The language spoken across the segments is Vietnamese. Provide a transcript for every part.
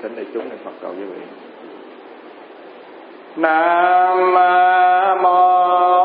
thính đại chúng niệm Phật cầu quý vị. Nam mô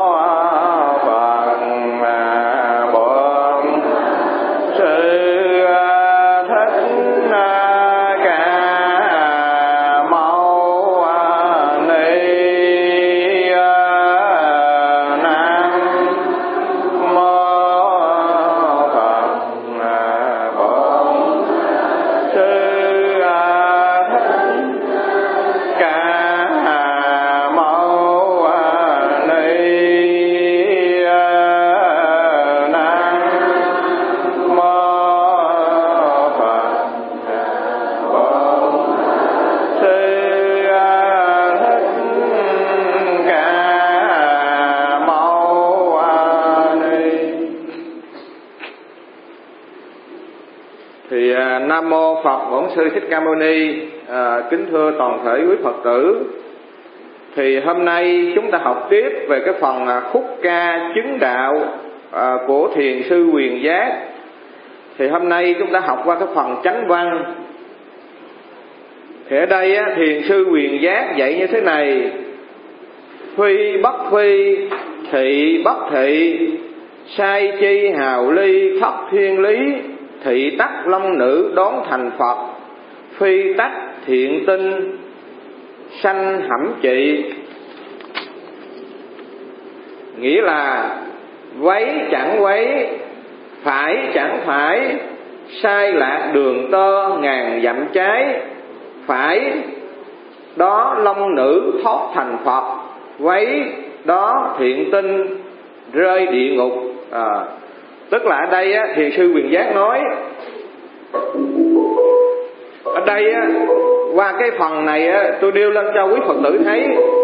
Nam mô Phật Bổn Sư Thích Ca Mâu Ni. Kính thưa toàn thể quý Phật tử, thì hôm nay chúng ta học tiếp về cái phần khúc ca chứng đạo của Thiền sư Quyền Giác. Thì hôm nay chúng ta học qua cái phần chánh văn. Thì ở đây Thiền sư Quyền Giác dạy như thế này: phi bất phi, thị bất thị, sai chi hào ly, thất thiên lý, thị tắc long nữ đón thành Phật, phi tắc thiện tinh sanh hẩm trị. Nghĩa là quấy chẳng quấy, phải chẳng phải, sai lạc đường tơ ngàn dặm trái, phải đó long nữ thoát thành Phật, quấy đó thiện tinh rơi địa ngục. Tức là ở đây Thiền sư Quyền Giác nói, ở đây qua cái phần này tôi nêu lên cho quý Phật tử thấy.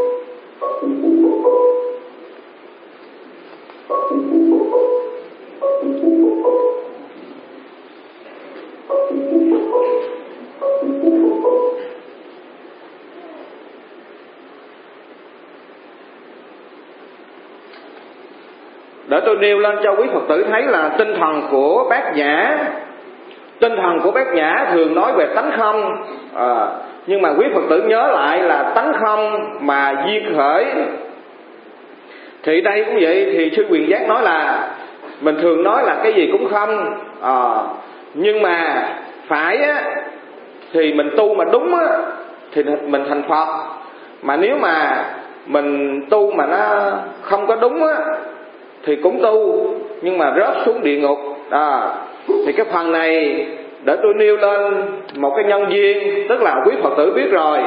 Để tôi nêu lên cho quý Phật tử thấy là tinh thần của Bát Nhã. Tinh thần của Bát Nhã thường nói về tánh không, nhưng mà quý Phật tử nhớ lại là tánh không mà duyên khởi. Thì đây cũng vậy, thì sư Quyền Giác nói là mình thường nói là cái gì cũng không, nhưng mà phải thì mình tu mà đúng thì mình thành Phật. Mà nếu mà mình tu mà nó không có đúng thì cũng tu nhưng mà rớt xuống địa ngục. Thì cái phần này để tôi nêu lên một cái nhân duyên, tức là quý Phật tử biết rồi,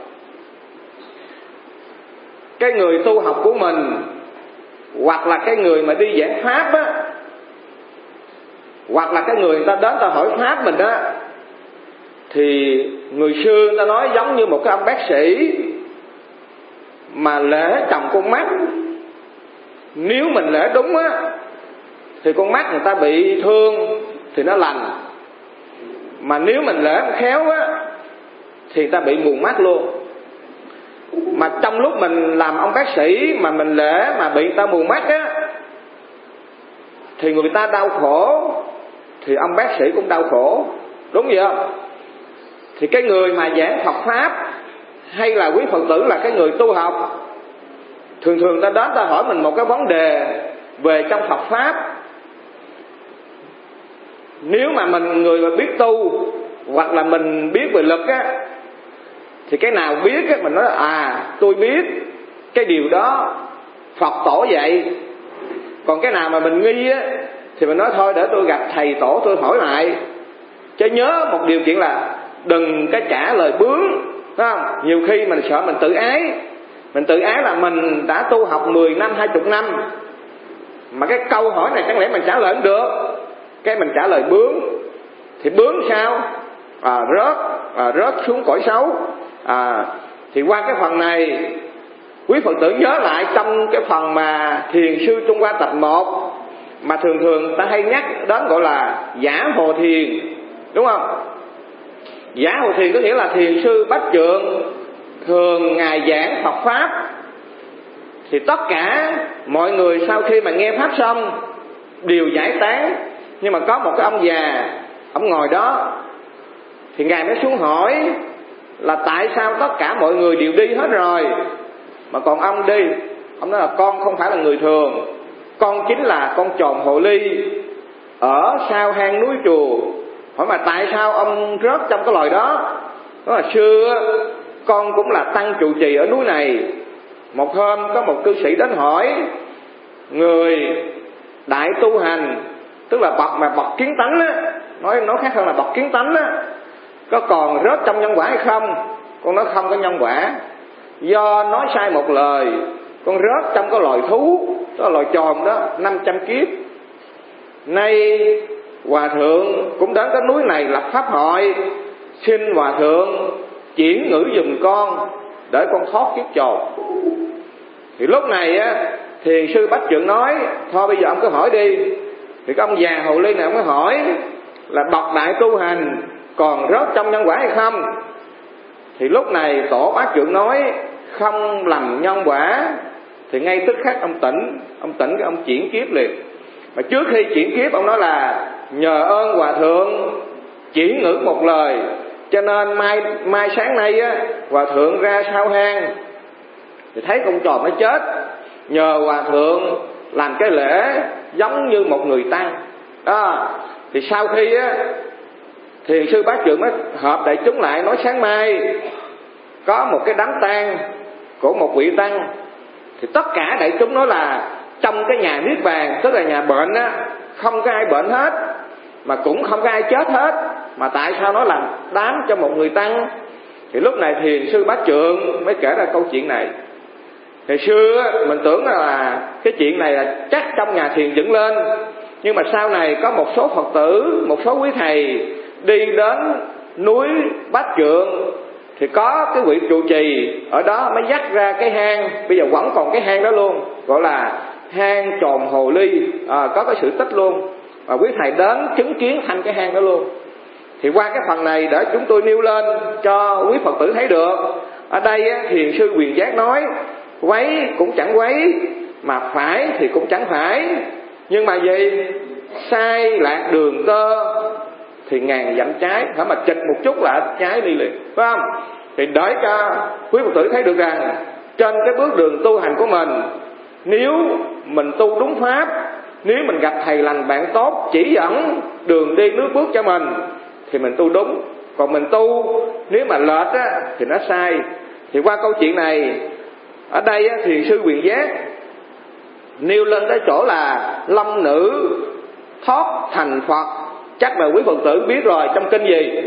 cái người tu học của mình hoặc là cái người mà đi giảng pháp hoặc là cái người ta đến ta hỏi pháp mình thì người xưa người ta nói giống như một cái ông bác sĩ mà lễ trồng con mắt. Nếu mình lễ đúng thì con mắt người ta bị thương thì nó lành, mà nếu mình lễ khéo thì người ta bị mù mắt luôn. Mà trong lúc mình làm ông bác sĩ mà mình lễ mà bị người ta mù mắt thì người ta đau khổ, thì ông bác sĩ cũng đau khổ, đúng vậy không? Thì cái người mà giảng Phật pháp hay là quý Phật tử là cái người tu học, thường thường ta đến ta hỏi mình một cái vấn đề về trong Phật pháp. Nếu mà mình người mà biết tu hoặc là mình biết về lực thì cái nào biết mình nói tôi biết cái điều đó Phật tổ dạy. Còn cái nào mà mình nghi thì mình nói thôi để tôi gặp thầy tổ tôi hỏi lại. Chứ nhớ một điều kiện là đừng cái trả lời bướng, phải không? Nhiều khi mình sợ mình tự ái. Mình tự ái là mình đã tu học 10 năm, 20 năm mà cái câu hỏi này chẳng lẽ mình trả lời không được. Cái mình trả lời bướng. Thì bướng sao? Rớt xuống cõi xấu. Thì qua cái phần này quý Phật tử nhớ lại trong cái phần mà Thiền sư Trung Hoa tập 1 mà thường thường ta hay nhắc đến gọi là Giả Hồ Thiền, đúng không? Giả Hồ Thiền có nghĩa là Thiền sư Bách Trượng thường ngài giảng Phật pháp thì tất cả mọi người sau khi mà nghe pháp xong đều giải tán. Nhưng mà có một cái ông già, ông ngồi đó thì ngài mới xuống hỏi là tại sao tất cả mọi người đều đi hết rồi mà còn ông đi? Ông nói là con không phải là người thường, con chính là con trồn hồ ly ở sau hang núi chùa. Hỏi mà tại sao ông rớt trong cái loài đó? Nói là xưa con cũng là tăng trụ trì ở núi này. Một hôm có một cư sĩ đến hỏi, người đại tu hành, tức là bậc kiến tánh á, nói khác hơn là bậc kiến tánh á, có còn rớt trong nhân quả hay không? Con nói không có nhân quả, do nói sai một lời, con rớt trong cái loài thú, đó là loài trồn đó, 500 kiếp. Nay hòa thượng cũng đến cái núi này lập pháp hội, xin hòa thượng chuyển ngữ giùm con để con thoát kiếp trồn. Thì lúc này á, thiền sư Bách Trượng nói, thôi bây giờ ông cứ hỏi đi. Thì cái ông già hồ ly này ông mới hỏi là bậc đại tu hành còn rớt trong nhân quả hay không? Thì lúc này tổ Bát Trượng nói không lầm nhân quả. Thì ngay tức khắc ông tỉnh cái ông chuyển kiếp liền. Mà trước khi chuyển kiếp ông nói là nhờ ơn hòa thượng chỉ ngữ một lời, cho nên mai sáng nay á, hòa thượng ra sau hang thì thấy con trồn nó chết, nhờ hòa thượng làm cái lễ giống như một người tăng đó. Thì sau khi á, thiền sư Bát Trượng mới hợp đại chúng lại nói sáng mai có một cái đám tang của một vị tăng. Thì tất cả đại chúng nói là trong cái nhà niết bàn, tức là nhà bệnh á, không có ai bệnh hết mà cũng không có ai chết hết, mà tại sao nó làm đám cho một người tăng? Thì lúc này thiền sư Bát Trượng mới kể ra câu chuyện này. Hồi xưa mình tưởng là cái chuyện này là chắc trong nhà thiền dựng lên, nhưng mà sau này có một số Phật tử, một số quý thầy đi đến núi Bát Trượng thì có cái vị trụ trì ở đó mới dắt ra cái hang, bây giờ vẫn còn cái hang đó luôn, gọi là hang trồn hồ ly, có cái sự tích luôn, và quý thầy đến chứng kiến thành cái hang đó luôn. Thì qua cái phần này để chúng tôi nêu lên cho quý Phật tử thấy được. Ở đây á, thiền sư Quyền Giác nói quấy cũng chẳng quấy, mà phải thì cũng chẳng phải, nhưng mà gì? Sai lạc đường tơ thì ngàn dặm trái, phải mà chịch một chút là trái đi liền, phải không? Thì để cho quý Phật tử thấy được rằng trên cái bước đường tu hành của mình, nếu mình tu đúng pháp, nếu mình gặp thầy lành bạn tốt chỉ dẫn đường đi nước bước cho mình thì mình tu đúng. Còn mình tu nếu mà lệch á, thì nó sai. Thì qua câu chuyện này ở đây á, thiền sư Quyền Giác nêu lên cái chỗ là long nữ thoát thành Phật. Chắc là quý Phật tử biết rồi, trong kinh gì?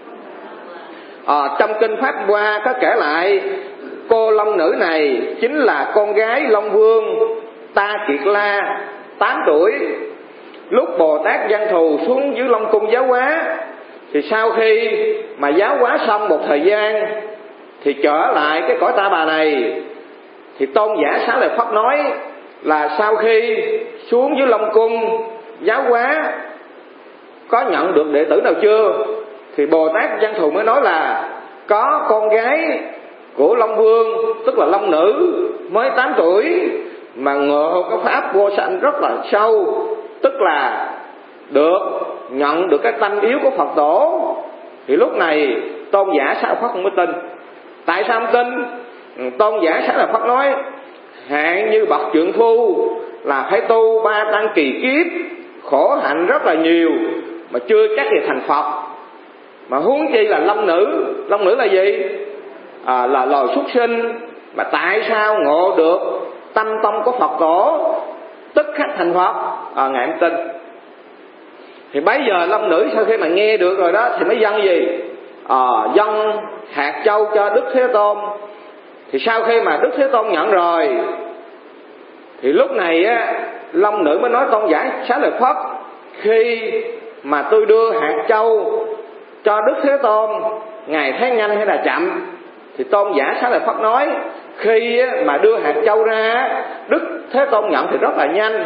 Trong kinh Pháp Hoa có kể lại cô long nữ này chính là con gái Long Vương Ta Kiệt La 8 tuổi. Lúc Bồ Tát Văn Thù xuống dưới Long Cung giáo hóa, thì sau khi mà giáo hóa xong một thời gian thì trở lại cái cõi Ta Bà này, thì tôn giả Xá Lợi Phất nói là sau khi xuống dưới Long Cung giáo hóa có nhận được đệ tử nào chưa? Thì Bồ Tát Văn Thù mới nói là có con gái của Long Vương, tức là Long Nữ mới 8 tuổi mà ngộ cái pháp vô sanh rất là sâu, tức là nhận được cái tâm yếu của Phật tổ. Thì lúc này tôn giả Xá Lợi Phất không có tin. Tại sao không tin? Tôn giả Xá Lợi Phất nói hạng như bậc trượng phu là phải tu 3 tăng kỳ kiếp, khổ hạnh rất là nhiều mà chưa chắc gì thành Phật. Mà huống chi là long nữ. Long nữ là gì? Là loài súc sinh, mà tại sao ngộ được tâm tông của Phật tổ tức khắc thành Phật? Ngài không tin. Thì bấy giờ long nữ sau khi mà nghe được rồi đó thì mới dâng gì? Dâng hạt châu cho Đức Thế Tôn. Thì sau khi mà Đức Thế Tôn nhận rồi thì lúc này á, long nữ mới nói tôn giả Xá Lợi Phất, khi mà tôi đưa hạt châu cho Đức Thế Tôn, ngài thấy nhanh hay là chậm? Thì tôn giả Xá Lợi Phất nói khi mà đưa hạt châu ra, Đức Thế Tôn nhận thì rất là nhanh.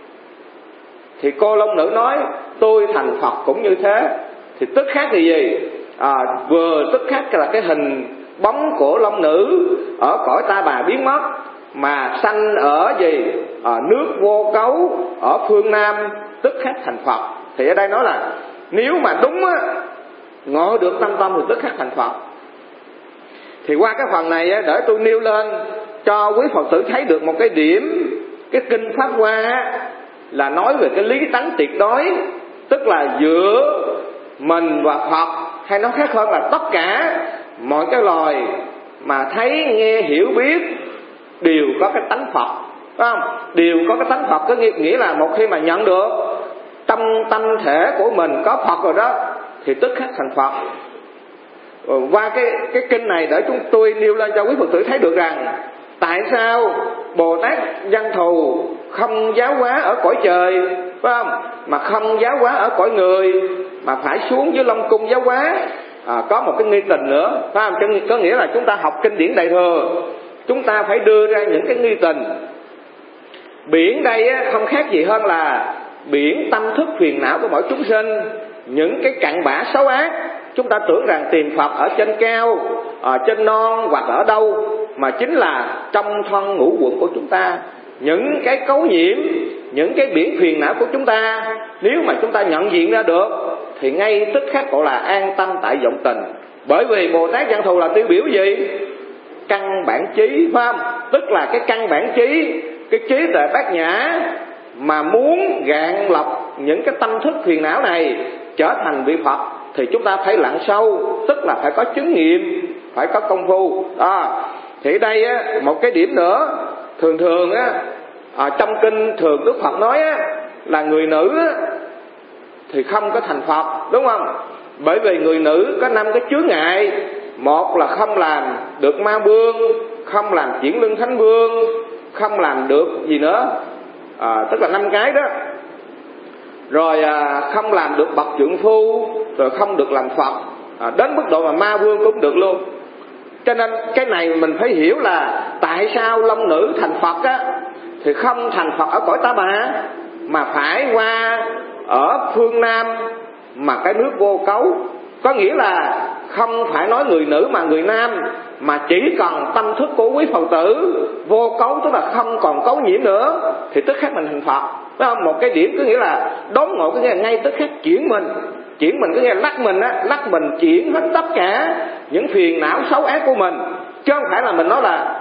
Thì cô long nữ nói tôi thành Phật cũng như thế. Thì tức khắc thì gì? Vừa tức khắc là cái hình bóng của long nữ ở cõi Ta Bà biến mất, mà sanh ở gì? Nước Vô Cấu ở phương Nam, tức khắc thành Phật. Thì ở đây nói là nếu mà đúng á, ngộ được tâm tâm thì tức khắc thành Phật. Thì qua cái phần này để tôi nêu lên cho quý Phật tử thấy được một cái điểm. Cái kinh Pháp Hoa là nói về cái lý tánh tuyệt đối, tức là giữa mình và Phật, hay nói khác hơn là tất cả mọi cái loài mà thấy, nghe, hiểu, biết đều có cái tánh Phật, phải không? Đều có cái tánh Phật, có nghĩa là một khi mà nhận được trong tâm thể của mình có Phật rồi đó thì tức khắc thành Phật. Qua cái kinh này để chúng tôi nêu lên cho quý Phật tử thấy được rằng tại sao Bồ Tát Văn Thù không giáo hóa ở cõi trời, phải không? Mà không giáo hóa ở cõi người, mà phải xuống dưới Long Cung giáo hóa. Có một cái nghi tình nữa, phải không? Có nghĩa là chúng ta học kinh điển Đại Thừa, chúng ta phải đưa ra những cái nghi tình. Biển đây không khác gì hơn là biển tâm thức phiền não của mỗi chúng sinh. Những cái cặn bã xấu ác, chúng ta tưởng rằng tìm Phật ở trên cao, ở trên non hoặc ở đâu, mà chính là trong thân ngũ quẩn của chúng ta. Những cái cấu nhiễm, những cái biển phiền não của chúng ta, nếu mà chúng ta nhận diện ra được thì ngay tức khắc gọi là an tâm tại vọng tình. Bởi vì Bồ Tát Văn Thù là tiêu biểu gì? Căn bản trí, phải không? Tức là cái căn bản trí, cái trí tuệ bát nhã mà muốn gạn lọc những cái tâm thức phiền não này trở thành vị Phật thì chúng ta phải lặn sâu, tức là phải có chứng nghiệm, phải có công phu. Thì đây một cái điểm nữa, thường trong kinh thường Đức Phật nói là người nữ thì không có thành Phật, đúng không? Bởi vì người nữ có 5 cái chướng ngại. Một là không làm được ma vương, không làm chuyển lưng thánh vương, không làm được gì nữa, tức là 5 cái đó. Rồi không làm được bậc trượng phu, rồi không được làm Phật, đến mức độ mà ma vương cũng được luôn. Cho nên cái này mình phải hiểu là tại sao long nữ thành Phật thì không thành Phật ở cõi Ta Bà, mà phải qua ở phương Nam mà cái nước vô cấu. Có nghĩa là không phải nói người nữ mà người nam, mà chỉ cần tâm thức của quý Phật tử vô cấu, tức là không còn cấu nhiễm nữa, thì tức khắc mình thành Phật. Phải không? Một cái điểm có nghĩa là đốn ngộ, có nghĩa là ngay tức khắc chuyển mình có nghĩa là lắc mình chuyển hết tất cả những phiền não xấu ác của mình, chứ không phải là mình nói là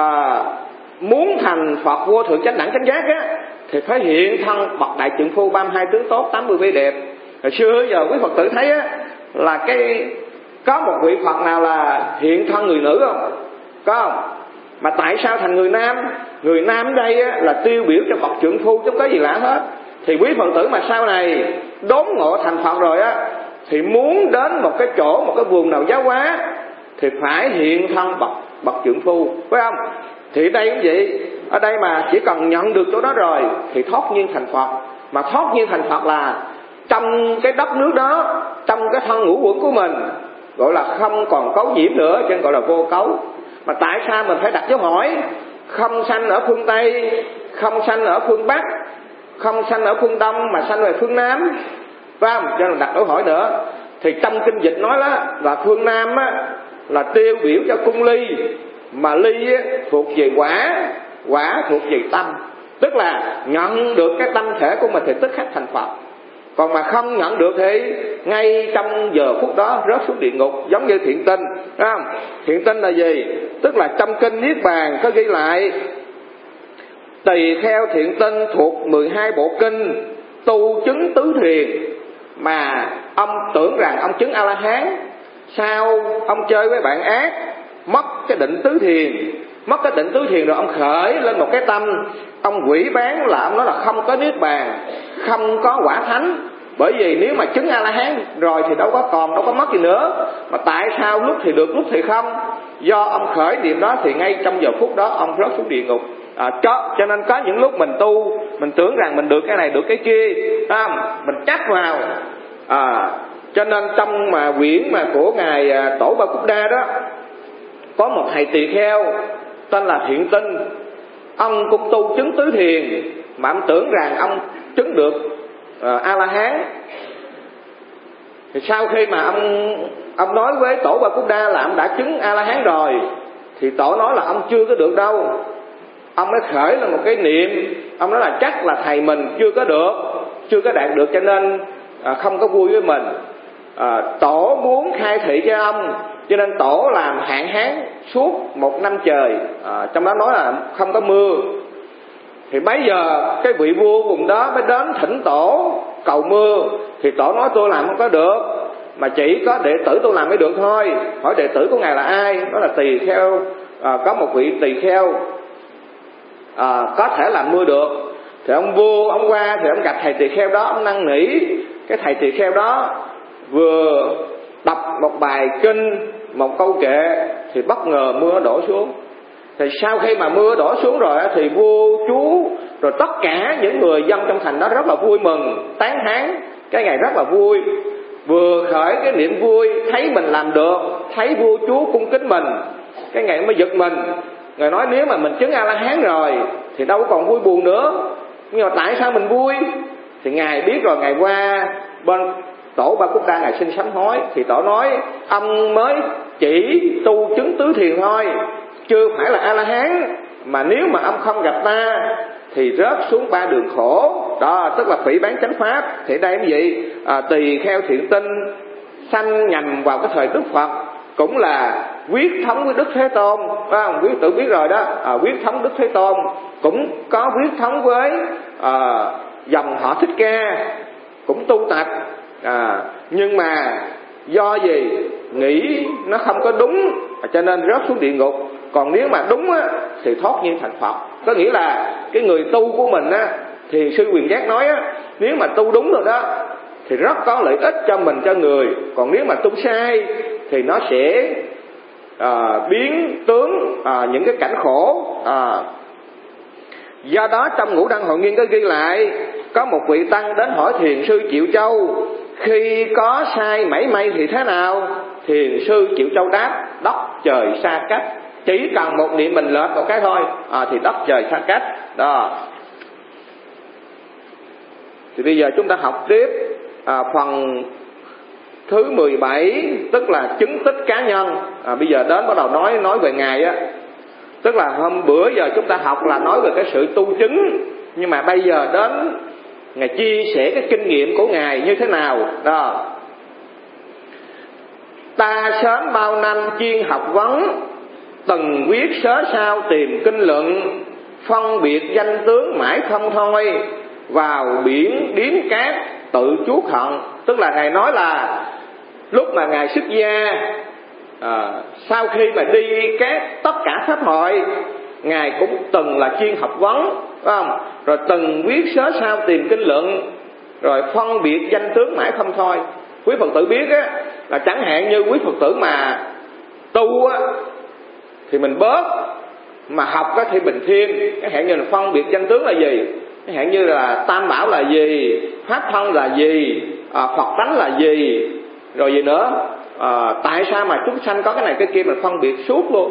muốn thành Phật vô thượng chánh đẳng chánh giác thì phải hiện thân bậc đại trượng phu, 32 tướng tốt, 80 vẻ đẹp. Hồi xưa giờ quý Phật tử thấy là có một vị Phật nào là hiện thân người nữ không? Có không? Mà tại sao thành người nam? Người nam ở đây là tiêu biểu cho bậc trượng phu, chứ không có gì lạ hết. Thì quý Phật tử mà sau này đốn ngộ thành Phật rồi thì muốn đến một cái chỗ, một cái vùng nào giáo hóa thì phải hiện thân bậc trượng phu, phải không? Thì đây cũng vậy, ở đây mà chỉ cần nhận được chỗ đó rồi thì thoát nhiên thành Phật. Mà thoát nhiên thành Phật là trong cái đất nước đó, trong cái thân ngũ quẩn của mình, gọi là không còn cấu nhiễm nữa, cho nên gọi là vô cấu. Mà tại sao mình phải đặt dấu hỏi? Không sanh ở phương Tây, không sanh ở phương Bắc, không sanh ở phương Đông, mà sanh về phương Nam, phải không? Cho nên đặt dấu hỏi nữa. Thì trong kinh dịch nói đó là phương Nam là tiêu biểu cho cung ly, mà ly thuộc về quả thuộc về tâm. Tức là nhận được cái tâm thể của mình thì tức khắc thành Phật. Còn mà không nhận được thì ngay trong giờ phút đó rớt xuống địa ngục, giống như thiện tinh, phải không? Thiện tinh là gì? Tức là trong kinh Niết Bàn có ghi lại tùy theo thiện tinh thuộc 12 bộ kinh tu chứng tứ thiền, mà ông tưởng rằng ông chứng A-la-hán, sao ông chơi với bạn ác, mất cái định tứ thiền. Mất cái định tứ thiền rồi ông khởi lên một cái tâm, ông quỷ bán là ông nói là không có Niết Bàn, không có quả thánh. Bởi vì nếu mà chứng A-la-hán rồi thì đâu có mất gì nữa. Mà tại sao lúc thì được lúc thì không? Do ông khởi niệm đó thì ngay trong giờ phút đó ông rớt xuống địa ngục. Cho nên có những lúc mình tu, mình tưởng rằng mình được cái này được cái kia, mình chắc vào. Cho nên trong mà quyển mà của ngài Tổ Ba Cúc Đa đó, có một thầy tỳ kheo tên là Thiện Tinh. Ông cũng tu chứng tứ thiền, mà ông tưởng rằng ông chứng được A-la-hán. Thì sau khi mà ông nói với Tổ Ba Cúc Đa là ông đã chứng A-la-hán rồi, thì Tổ nói là ông chưa có được đâu. Ông mới khởi là một cái niệm, ông nói là chắc là thầy mình chưa có đạt được, cho nên không có vui với mình. Tổ muốn khai thị cho ông cho nên tổ làm hạn hán suốt 1 năm trời, trong đó nói là không có mưa. Thì bấy giờ cái vị vua vùng đó mới đến thỉnh tổ cầu mưa. Thì tổ nói tôi làm không có được, mà chỉ có đệ tử tôi làm mới được thôi. Hỏi đệ tử của ngài là ai? Đó là tỳ kheo, có một vị tỳ kheo có thể làm mưa được. Thì ông vua ông qua thì ông gặp thầy tỳ kheo đó, ông năn nỉ. Cái thầy tỳ kheo đó vừa đọc một bài kinh, một câu kệ thì bất ngờ mưa đổ xuống. Thì sau khi mà mưa đổ xuống rồi thì vua chúa rồi tất cả những người dân trong thành đó rất là vui mừng, tán thán. Cái ngày rất là vui, vừa khởi cái niềm vui thấy mình làm được, thấy vua chúa cung kính mình, cái ngày mới giật mình. Ngài nói nếu mà mình chứng A-la-hán rồi thì đâu còn vui buồn nữa, nhưng mà tại sao mình vui? Thì ngài biết rồi, ngài qua bên tổ Ba Cúc Đa ngài xin sám hối. Thì tổ nói ông mới chỉ tu chứng tứ thiền thôi, chưa phải là A-la-hán, mà nếu mà ông không gặp ta thì rớt xuống 3 đường khổ. Đó tức là phỉ báng chánh pháp. Thì đây cái gì? Tỳ kheo thiện tinh sanh nhằm vào cái thời Đức Phật, cũng là quyết thống với Đức Thế Tôn, phải không? Quý tự biết rồi đó, quyết thống Đức Thế Tôn, cũng có quyết thống với dòng họ Thích Ca, cũng tu tập, nhưng mà do gì nghĩ nó không có đúng cho nên rớt xuống địa ngục. Còn nếu mà đúng á, thì thoát nhiên thành Phật. Có nghĩa là cái người tu của mình á, thì sư Quyền Giác nói á, nếu mà tu đúng rồi đó thì rất có lợi ích cho mình, cho người. Còn nếu mà tu sai thì nó sẽ biến tướng những cái cảnh khổ. Do đó trong Ngũ Đăng Hội Nghiên có ghi lại, có một vị tăng đến hỏi thiền sư Triệu Châu, khi có sai mảy may thì thế nào? Thiền sư Triệu Châu đáp, đất trời xa cách. Chỉ cần một niệm mình lệch một cái thôi thì đất trời xa cách. Đó. Thì bây giờ chúng ta học tiếp phần thứ 17, tức là chứng tích cá nhân. Bây giờ đến bắt đầu nói về Ngài á. Tức là hôm bữa giờ chúng ta học là nói về cái sự tu chứng, nhưng mà bây giờ đến Ngài chia sẻ cái kinh nghiệm của Ngài như thế nào. Đó. Ta sớm bao năm chuyên học vấn, từng quyết sớ sao tìm kinh luận, phân biệt danh tướng mãi không thôi, vào biển điếm cát tự chuốc hận. Tức là Ngài nói là lúc mà Ngài xuất gia, sau khi mà đi tất cả pháp hội, Ngài cũng từng là chuyên học vấn, phải không? Rồi từng quyết sớ sao tìm kinh luận, rồi phân biệt danh tướng mãi không thôi. Quý Phật tử biết á, là chẳng hạn như quý Phật tử mà tu á thì mình bớt, mà học á thì mình thêm. Cái hạn như là phân biệt danh tướng là gì, cái hạn như là tam bảo là gì, pháp thân là gì, Phật tánh là gì, rồi gì nữa, tại sao mà chúng sanh có cái này cái kia, mình phân biệt suốt luôn.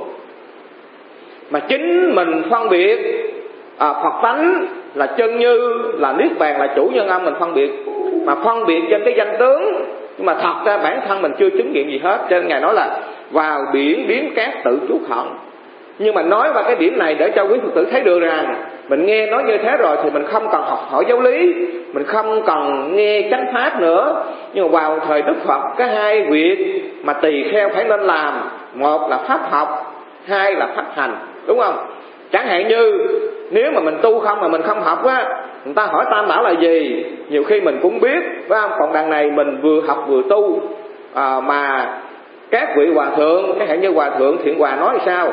Mà chính mình phân biệt Phật tánh là chân như, là niết bàn, là chủ nhân âm, mình phân biệt, mà phân biệt trên cái danh tướng, nhưng mà thật ra bản thân mình chưa chứng nghiệm gì hết. Cho nên Ngài nói là vào biển điếm cát tự chuốc hận. Nhưng mà nói vào cái điểm này để cho quý Phật tử thấy được rằng mình nghe nói như thế rồi thì mình không cần học hỏi giáo lý, mình không cần nghe chánh pháp nữa. Nhưng mà vào thời Đức Phật có 2 việc mà tỳ kheo phải nên làm. Một là pháp học, 2 là pháp hành, đúng không? Chẳng hạn như nếu mà mình tu không mà mình không học á, người ta hỏi tam bảo là gì, nhiều khi mình cũng biết, phải không? Còn đằng này mình vừa học vừa tu, mà các vị hòa thượng, cái hạn như hòa thượng Thiện Hòa nói sao?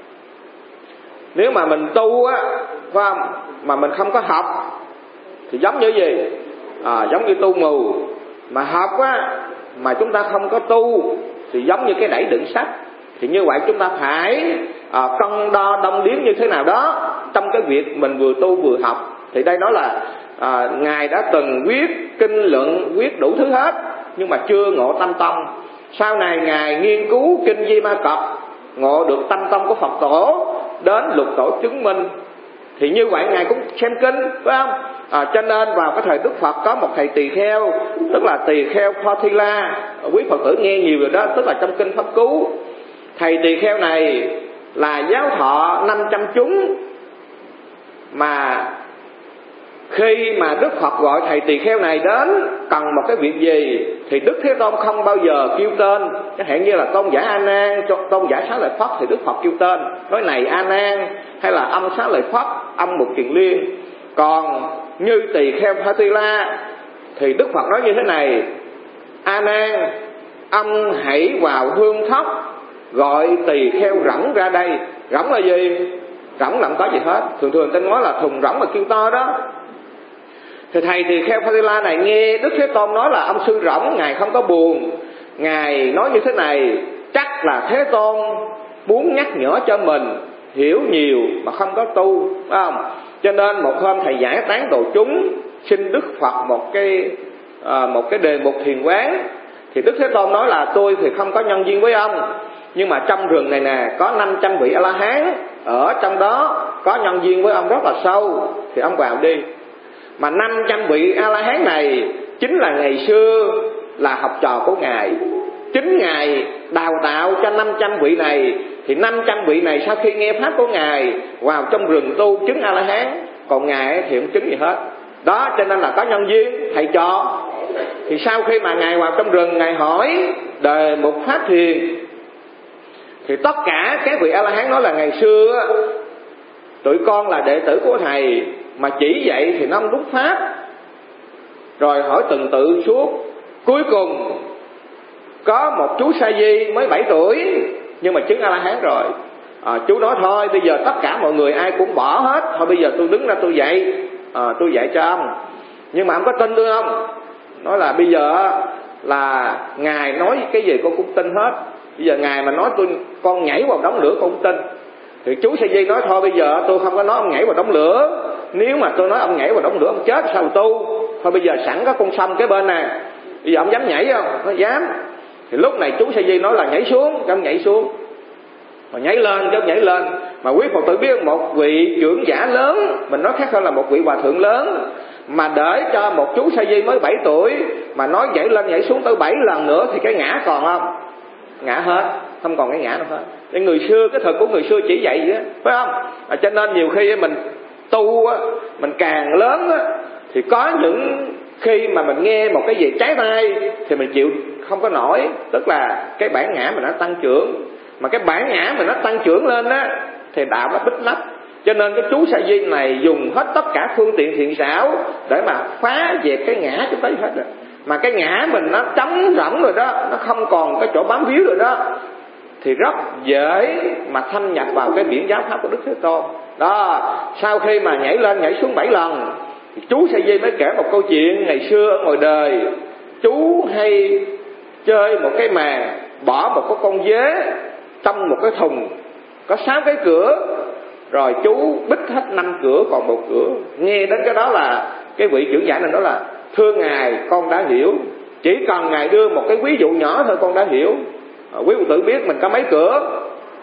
Nếu mà mình tu á, phải không, mà mình không có học thì giống như gì? Giống như tu mù. Mà học á mà chúng ta không có tu thì giống như cái đẩy đựng sách. Thì như vậy chúng ta phải cân đo đong đếm như thế nào đó trong cái việc mình vừa tu vừa học. Thì đây nói là Ngài đã từng viết kinh luận, viết đủ thứ hết, nhưng mà chưa ngộ tâm tông. Sau này Ngài nghiên cứu kinh Di Ma Cật, ngộ được tâm tông của Phật tổ, đến lục tổ chứng minh. Thì như vậy Ngài cũng xem kinh, phải không? Cho nên vào cái thời Đức Phật có một thầy tỳ kheo, tức là tỳ kheo Photila. Quý Phật tử nghe nhiều rồi đó, tức là trong kinh Pháp Cú. Thầy tỳ kheo này là giáo thọ 500 chúng, mà khi mà Đức Phật gọi thầy tỳ kheo này đến cần một cái việc gì thì Đức Thế Tôn không bao giờ kêu tên. Chẳng hạn như là tôn giả A Nan, tôn giả Xá Lợi Phất thì Đức Phật kêu tên, nói này A Nan, hay là ông Xá Lợi Phất, ông Mục Kiền Liên. Còn như tỳ kheo Pha Ti La thì Đức Phật nói như thế này: A Nan, ông hãy vào hương thóc gọi tỳ kheo rỗng ra đây. Rỗng là gì? Rỗng là không có gì hết, thường thường ta nói là thùng rỗng mà kêu to đó. Thì thầy tỳ kheo Pha Ti La này nghe Đức Thế Tôn nói là ông sư rỗng, ngài không có buồn. Ngài nói như thế này: chắc là Thế Tôn muốn nhắc nhở cho mình hiểu nhiều mà không có tu, phải không? Cho nên một hôm thầy giải tán độ chúng, xin Đức Phật một cái đề mục thiền quán. Thì Đức Thế Tôn nói là tôi thì không có nhân duyên với ông, nhưng mà trong rừng này nè có 500 vị A-la-hán, ở trong đó có nhân duyên với ông rất là sâu, thì ông vào đi. Mà 500 vị A-la-hán này chính là ngày xưa là học trò của ngài. Chính ngài đào tạo cho 500 vị này. Thì 500 vị này sau khi nghe pháp của ngài vào trong rừng tu chứng A-la-hán, còn ngài thì không chứng gì hết. Đó, cho nên là có nhân duyên thầy trò. Thì sau khi mà ngài vào trong rừng, ngài hỏi đề mục pháp thiền, thì tất cả các vị A-la-hán nói là ngày xưa tụi con là đệ tử của thầy, mà chỉ dạy thì nó không đúng pháp. Rồi hỏi từng tự suốt. Cuối cùng có một chú Sa Di mới 7 tuổi nhưng mà chứng A-la-hán rồi. Chú nói thôi bây giờ tất cả mọi người ai cũng bỏ hết, thôi bây giờ tôi đứng ra tôi dạy, tôi dạy cho ông. Nhưng mà ông có tin tôi không? Nói là bây giờ là ngài nói cái gì con cũng tin hết. Bây giờ ngài mà nói con nhảy vào đống lửa con cũng tin. Thì chú Sa Di nói thôi bây giờ tôi không có nói ông nhảy vào đống lửa. Nếu mà tôi nói ông nhảy vào đống lửa ông chết sao mà tu. Thôi bây giờ sẵn có con sông cái bên này, bây giờ ông dám nhảy không? Nó dám. Thì lúc này chú Sa Di nói là nhảy xuống, cho ông nhảy xuống. Mà nhảy lên cho ông nhảy lên. Mà quý Phật tử biết một vị trưởng giả lớn, mình nói khác hơn là một vị hòa thượng lớn, mà để cho một chú Sa Di mới 7 tuổi mà nói nhảy lên nhảy xuống tới 7 lần nữa thì cái ngã còn không? Ngã hết, không còn cái ngã đâu hết. Nên người xưa, cái thời của người xưa chỉ vậy á, phải không? Cho nên nhiều khi mình tu á, mình càng lớn á, thì có những khi mà mình nghe một cái gì trái tai thì mình chịu không có nổi. Tức là cái bản ngã mình nó tăng trưởng. Mà cái bản ngã mình nó tăng trưởng lên á thì đạo nó bích lấp. Cho nên cái chú Sa Di này dùng hết tất cả phương tiện thiện xảo để mà phá dẹp cái ngã cho tới hết rồi. Mà cái ngã mình nó trống rỗng rồi đó, nó không còn cái chỗ bám víu rồi đó, thì rất dễ mà thâm nhập vào cái biển giáo pháp của Đức Thế Tôn. Đó, sau khi mà nhảy lên nhảy xuống 7 lần thì chú Sa Di mới kể một câu chuyện ngày xưa ở ngoài đời. Chú hay chơi một cái màn, bỏ một cái con dế trong một cái thùng có 6 cái cửa, rồi chú bích hết 5 cửa còn 1 cửa. Nghe đến cái đó là cái vị trưởng giả này nói là thưa ngài, con đã hiểu, chỉ cần ngài đưa một cái ví dụ nhỏ thôi con đã hiểu. Quý Phật tử biết mình có mấy cửa?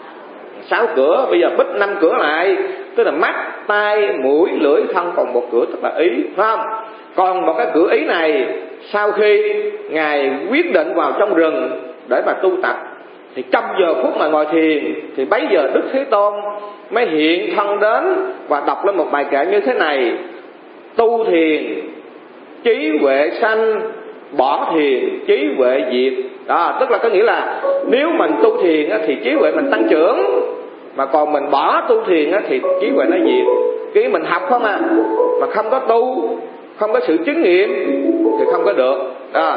6 cửa. Bây giờ bích 5 cửa lại, tức là mắt, tai, mũi, lưỡi, thân còn 1 cửa, tức là ý, phải không? Còn một cái cửa ý này, sau khi ngài quyết định vào trong rừng để mà tu tập, thì trong giờ phút mà ngồi thiền thì bấy giờ Đức Thế Tôn mới hiện thân đến và đọc lên một bài kệ như thế này: tu thiền trí huệ sanh, bỏ thiền trí huệ diệt. Đó, tức là có nghĩa là nếu mình tu thiền thì trí huệ mình tăng trưởng, mà còn mình bỏ tu thiền thì trí huệ nó diệt. Cái mình học không mà không có tu, không có sự chứng nghiệm thì không có được. Đó.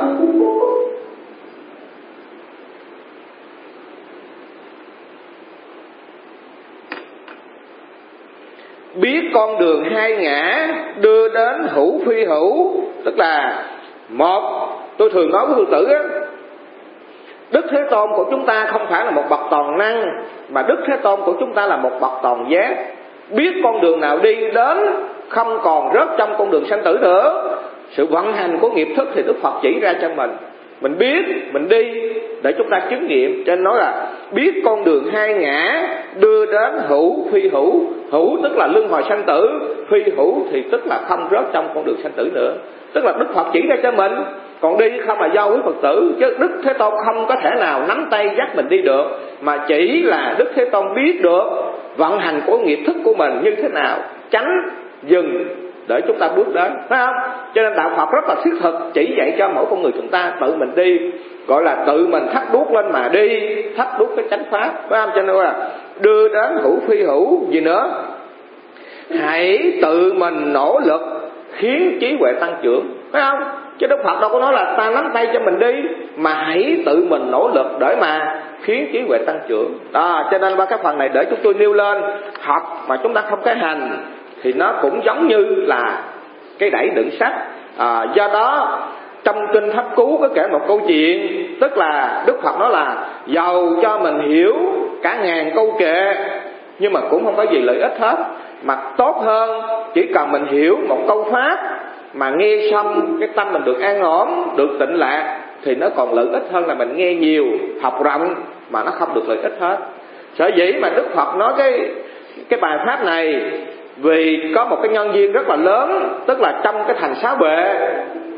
Biết con đường hai ngã đưa đến hữu phi hữu. Tức là một, tôi thường nói với Phật tử á, Đức Thế Tôn của chúng ta không phải là một bậc toàn năng, mà Đức Thế Tôn của chúng ta là một bậc toàn giác. Biết con đường nào đi đến, không còn rớt trong con đường sanh tử nữa. Sự vận hành của nghiệp thức thì Đức Phật chỉ ra cho mình biết, mình đi để chúng ta chứng nghiệm. Cho nên nói là biết con đường hai ngã đưa đến hữu phi hữu. Hữu tức là luân hồi sanh tử, phi hữu thì tức là không rớt trong con đường sanh tử nữa. Tức là Đức Phật chỉ ra cho mình, còn đi không là do quý Phật tử. Chứ Đức Thế Tôn không có thể nào nắm tay dắt mình đi được, mà chỉ là Đức Thế Tôn biết được vận hành của nghiệp thức của mình như thế nào, tránh, dừng, để chúng ta bước đến, phải không? Cho nên đạo Phật rất là thiết thực chỉ dạy cho mỗi con người chúng ta tự mình đi, gọi là tự mình thắp đuốc lên mà đi, thắp đuốc cái chánh pháp, phải không? Cho nên là đưa đến hữu phi hữu gì nữa, hãy tự mình nỗ lực khiến trí huệ tăng trưởng, phải không? Chứ Đức Phật đâu có nói là ta nắm tay cho mình đi, mà hãy tự mình nỗ lực để mà khiến trí huệ tăng trưởng. Đó, cho nên qua cái phần này để chúng tôi nêu lên, học mà chúng ta không cái hành thì nó cũng giống như là cái đẩy đựng sách. Do đó trong kinh Pháp Cú có kể một câu chuyện, tức là Đức Phật nói là giàu cho mình hiểu cả ngàn câu kệ nhưng mà cũng không có gì lợi ích hết, mà tốt hơn chỉ cần mình hiểu một câu pháp mà nghe xong cái tâm mình được an ổn, được tịnh lạc, thì nó còn lợi ích hơn là mình nghe nhiều, học rộng mà nó không được lợi ích hết. Sở dĩ mà Đức Phật nói cái bài pháp này, vì có một cái nhân duyên rất là lớn, tức là trong cái thành Xá Vệ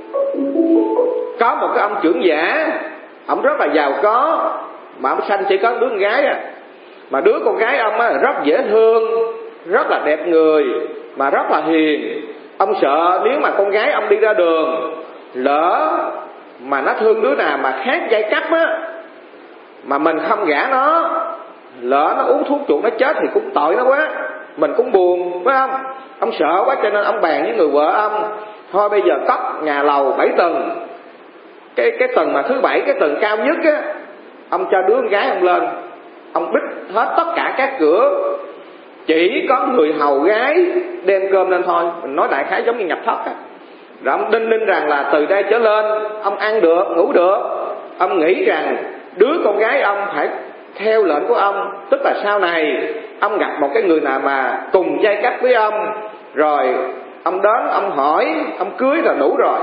có một cái ông trưởng giả, ông rất là giàu có, mà ông sanh chỉ có đứa con gái mà đứa con gái ông rất dễ thương, rất là đẹp người, mà rất là hiền. Ông sợ nếu mà con gái ông đi ra đường, lỡ mà nó thương đứa nào mà khác giai cấp mà mình không gả nó, lỡ nó uống thuốc chuột nó chết thì cũng tội nó quá, mình cũng buồn, phải không? Ông sợ quá cho nên ông bàn với người vợ ông, thôi bây giờ cất nhà lầu 7 tầng, cái tầng mà thứ 7, cái tầng cao nhất ông cho đứa con gái ông lên, ông bích hết tất cả các cửa, chỉ có người hầu gái đem cơm lên thôi. Mình nói đại khái giống như nhập thất rồi ông đinh ninh rằng là từ đây trở lên ông ăn được, ngủ được. Ông nghĩ rằng đứa con gái ông phải theo lệnh của ông, tức là sau này ông gặp một cái người nào mà cùng giai cấp với ông, rồi ông đến ông hỏi, ông cưới là đủ rồi.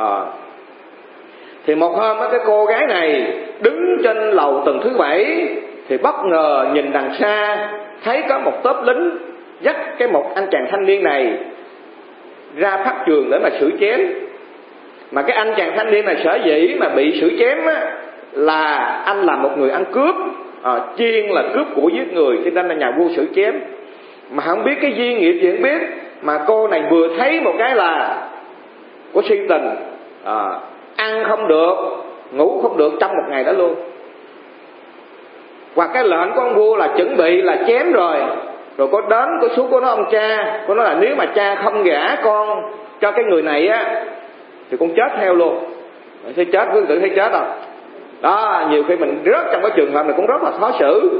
Thì một hôm cái cô gái này đứng trên lầu tầng thứ 7 thì bất ngờ nhìn đằng xa thấy có một tốp lính dắt một anh chàng thanh niên này ra pháp trường để mà xử chém. Mà cái anh chàng thanh niên này sở dĩ mà bị xử chém là anh là một người ăn cướp, chuyên là cướp của giết người, cho nên là nhà vua xử chém. Mà không biết cái duyên nghiệp gì không biết, mà cô này vừa thấy một cái là có si tình, ăn không được, ngủ không được trong một ngày đó luôn. Và cái lệnh của ông vua là chuẩn bị là chém rồi có đến có xuống có nói ông cha, có nói là nếu mà cha không gả con cho cái người này thì con chết theo luôn. Thấy chết cứ tự thấy chết rồi. Đó, nhiều khi mình rớt trong cái trường hợp này cũng rất là khó xử.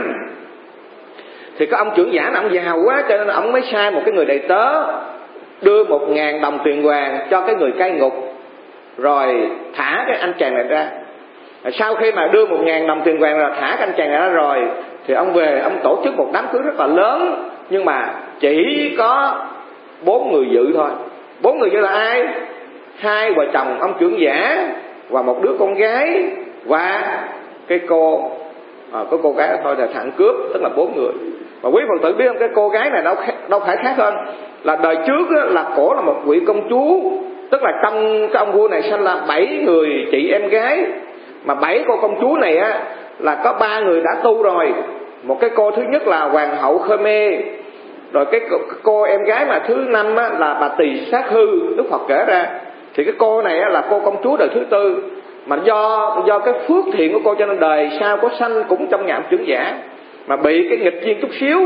Thì cái ông trưởng giả này ông giàu quá cho nên ông mới sai một cái người đầy tớ đưa 1.000 đồng tiền vàng cho cái người cai ngục, rồi thả cái anh chàng này ra. Sau khi mà đưa 1.000 đồng tiền vàng rồi thả cái anh chàng này ra rồi, thì ông về ông tổ chức một đám cưới rất là lớn, nhưng mà chỉ có 4 người dự thôi. 4 người dự là ai? 2 vợ chồng ông trưởng giả và một đứa con gái và cái cô, có cô gái thôi là thằng cướp, tức là 4 người. Và quý Phật tử biết không, cái cô gái này đâu phải khác hơn là đời trước là cổ là một vị công chúa, tức là trong cái ông vua này sanh là 7 người chị em gái, mà 7 cô công chúa này là có 3 người đã tu rồi. Một cái cô thứ nhất là hoàng hậu Khmer, rồi cái cô em gái mà thứ 5 là bà Tỳ Sát Hư, Đức Phật kể ra. Thì cái cô này là cô công chúa đời thứ 4, mà do cái phước thiện của cô cho nên đời sau có sanh cũng trong nhà trưởng giả, mà bị cái nghịch duyên chút xíu.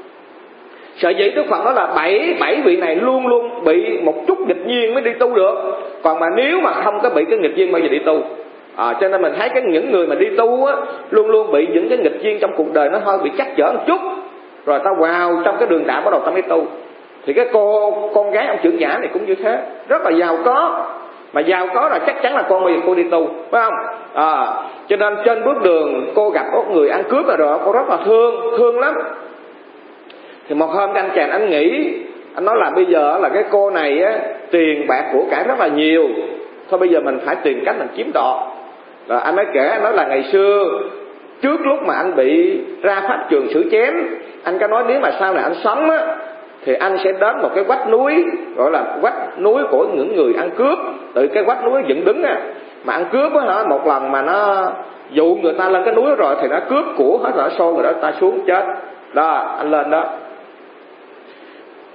Sở dĩ Đức Phật nói là 7 vị này luôn luôn bị một chút nghịch duyên mới đi tu được, còn mà nếu mà không có bị cái nghịch duyên bao giờ đi tu. Cho nên mình thấy những người mà đi tu luôn luôn bị những cái nghịch duyên trong cuộc đời nó hơi bị chắc chở một chút, rồi ta vào trong cái đường đạo bắt đầu ta mới tu. Thì cái con gái ông trưởng giả này cũng như thế, rất là giàu có, mà giàu có là chắc chắn là cô đi tu, phải không? Cho nên trên bước đường cô gặp có người ăn cướp rồi cô rất là thương lắm. Thì một hôm anh chàng anh nghĩ, anh nói là bây giờ là cái cô này tiền bạc của cải rất là nhiều, thôi bây giờ mình phải tìm cách mình chiếm đoạt. Rồi anh mới kể, anh nói là ngày xưa trước lúc mà anh bị ra pháp trường xử chém, anh có nói nếu mà sau này anh sống thì anh sẽ đến một cái vách núi, gọi là vách núi của những người ăn cướp. Từ cái vách núi dựng đứng mà ăn cướp một lần mà nó dụ người ta lên cái núi rồi thì nó cướp của hết, rồi nó xô người đó ta xuống chết. Đó, anh lên đó.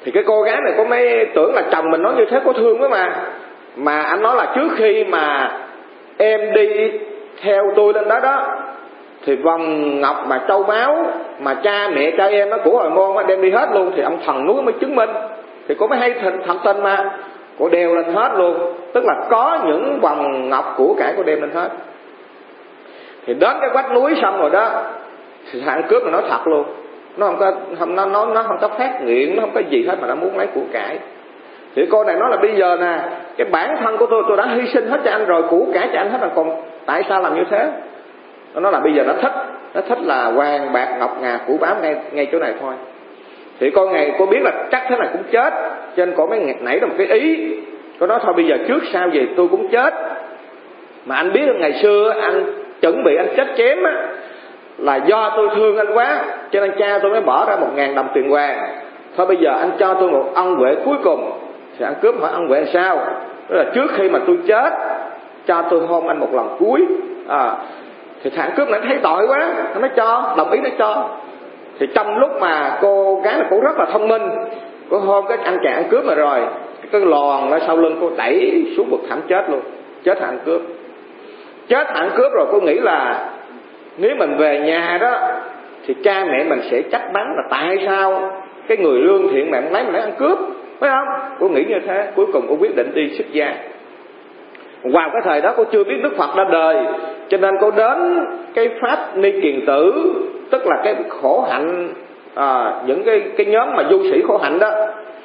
Thì cái cô gái này có mấy tưởng là chồng mình nói như thế có thương quá mà anh nói là trước khi mà em đi theo tôi lên đó đó, thì vòng ngọc mà châu báu mà cha mẹ cha em nó của hồi môn đem đi hết luôn, thì ông thần núi mới chứng minh. Thì cô mới hay thật tình mà cô đeo lên hết luôn, tức là có những vòng ngọc của cải cô đem lên hết. Thì đến cái vách núi xong rồi đó, thì thằng cướp mà nói thật luôn, nó không có phát nguyện, nó không có gì hết mà nó muốn lấy của cải. Thì cô này nói là bây giờ nè, cái bản thân của tôi đã hy sinh hết cho anh rồi, của cải cho anh hết rồi, còn tại sao làm như thế? Nó nói là bây giờ nó thích là vàng bạc ngọc ngà của báu ngay chỗ này thôi. Thì con này cô biết là chắc thế này cũng chết, cho nên cô mới nảy ra một cái ý. Cô nói thôi bây giờ trước sau gì tôi cũng chết, mà anh biết ngày xưa anh chuẩn bị anh chết chém á, là do tôi thương anh quá, cho nên cha tôi mới bỏ ra 1.000 đồng tiền vàng. Thôi bây giờ anh cho tôi một ân huệ cuối cùng. Thì anh cướp hỏi ân huệ sao? Tức là trước khi mà tôi chết, cho tôi hôn anh một lần cuối. Thì thằng cướp này thấy tội quá, nó cho, đồng ý nó cho. Thì trong lúc mà cô gái này cũng rất là thông minh, cô hôn cái anh chàng ăn cướp mà rồi, cái lòn ở sau lưng cô đẩy xuống vực thẳm chết luôn. Chết thằng cướp. Chết thằng cướp rồi cô nghĩ là nếu mình về nhà đó thì cha mẹ mình sẽ trách mắng là tại sao cái người lương thiện mà mình lấy ăn cướp, phải không? Cô nghĩ như thế. Cuối cùng cô quyết định đi xuất gia. Vào cái thời đó cô chưa biết Đức Phật ra đời, cho nên cô đến cái pháp ni kiền tử, tức là cái khổ hạnh, những cái nhóm mà du sĩ khổ hạnh đó.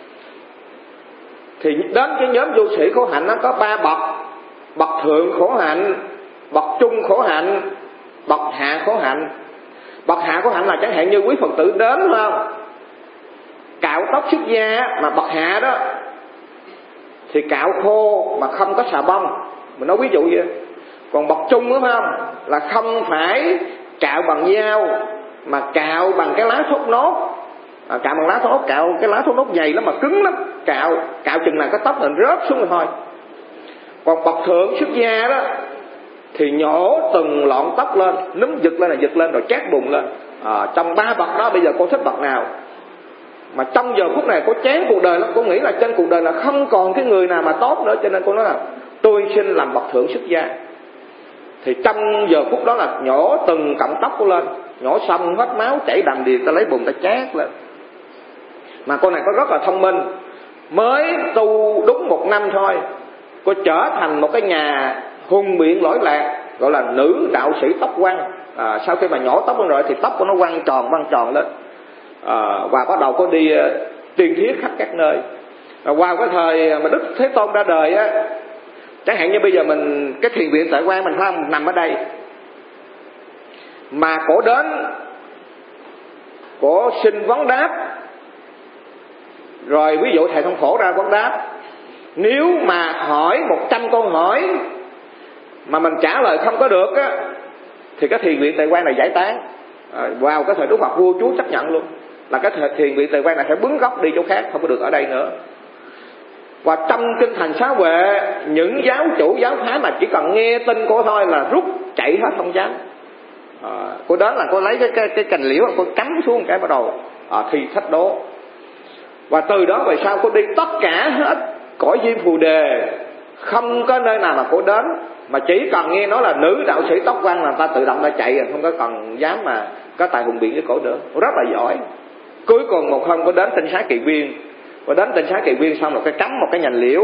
Thì đến cái nhóm du sĩ khổ hạnh nó có 3 bậc: bậc thượng khổ hạnh, bậc trung khổ hạnh, bậc hạ khổ hạnh. Bậc hạ khổ hạnh là chẳng hạn như quý Phật tử đến, phải không, cạo tóc xuất gia, mà bậc hạ đó thì cạo khô mà không có xà bông, mình nói ví dụ vậy. Còn bậc trung đó, phải không, là không phải cạo bằng dao mà cạo bằng cái lá thốt nốt. Cạo bằng lá thốt, cạo cái lá thốt nốt dày lắm mà cứng lắm, cạo chừng nào cái tóc mình rớt xuống rồi thôi. Còn bậc thượng xuất gia đó thì nhổ từng lọn tóc lên, núm giật lên là giật lên rồi chát bùng lên. Trong 3 bậc đó bây giờ cô thích bậc nào? Mà trong giờ phút này cô chán cuộc đời lắm, cô nghĩ là trên cuộc đời là không còn cái người nào mà tốt nữa, cho nên cô nói là tôi xin làm bậc thượng xuất gia. Thì trong giờ phút đó là nhổ từng cọng tóc cô lên, nhổ xong hết máu chảy đầm đìa, ta lấy bùn ta chát lên. Mà cô này có rất là thông minh, mới tu đúng 1 năm thôi, cô trở thành một cái nhà hùng biện lỗi lạc, gọi là nữ đạo sĩ tóc quăn. Sau khi mà nhổ tóc lên rồi thì tóc của nó quăn tròn lên. Và bắt đầu cô đi tuyên thuyết khắp các nơi. Qua cái thời mà Đức Thế Tôn ra đời á, chẳng hạn như bây giờ mình cái thiền viện Tuệ Quang mình không nằm ở đây, mà cổ đến cổ xin vấn đáp, rồi ví dụ thầy Thông Phổ ra vấn đáp, nếu mà hỏi 100 câu hỏi mà mình trả lời không có được á, thì cái thiền viện Tuệ Quang này giải tán. Vào cái thời Đức Phật vua chúa chấp nhận luôn, là cái thiền viện Tuệ Quang này phải bứng gốc đi chỗ khác, không có được ở đây nữa. Và trong kinh thành Xá Huệ, những giáo chủ giáo phái mà chỉ cần nghe tin cô thôi là rút chạy hết, không dám. Cô đến là cô lấy cái cành liễu, cô cắm xuống cái bắt đầu thi thách đố. Và từ đó về sau cô đi tất cả hết cõi Diêm Phù Đề, không có nơi nào mà cô đến mà chỉ cần nghe nói là nữ đạo sĩ tóc quăn là ta tự động ta chạy rồi, không có còn dám mà có tài hùng biện với cổ nữa. Cô rất là giỏi. Cuối cùng một hôm cô đến Tinh Xá Kỳ Viên, cô đến Tinh Xá Kỳ Viên xong rồi cái cắm một cái nhành liễu.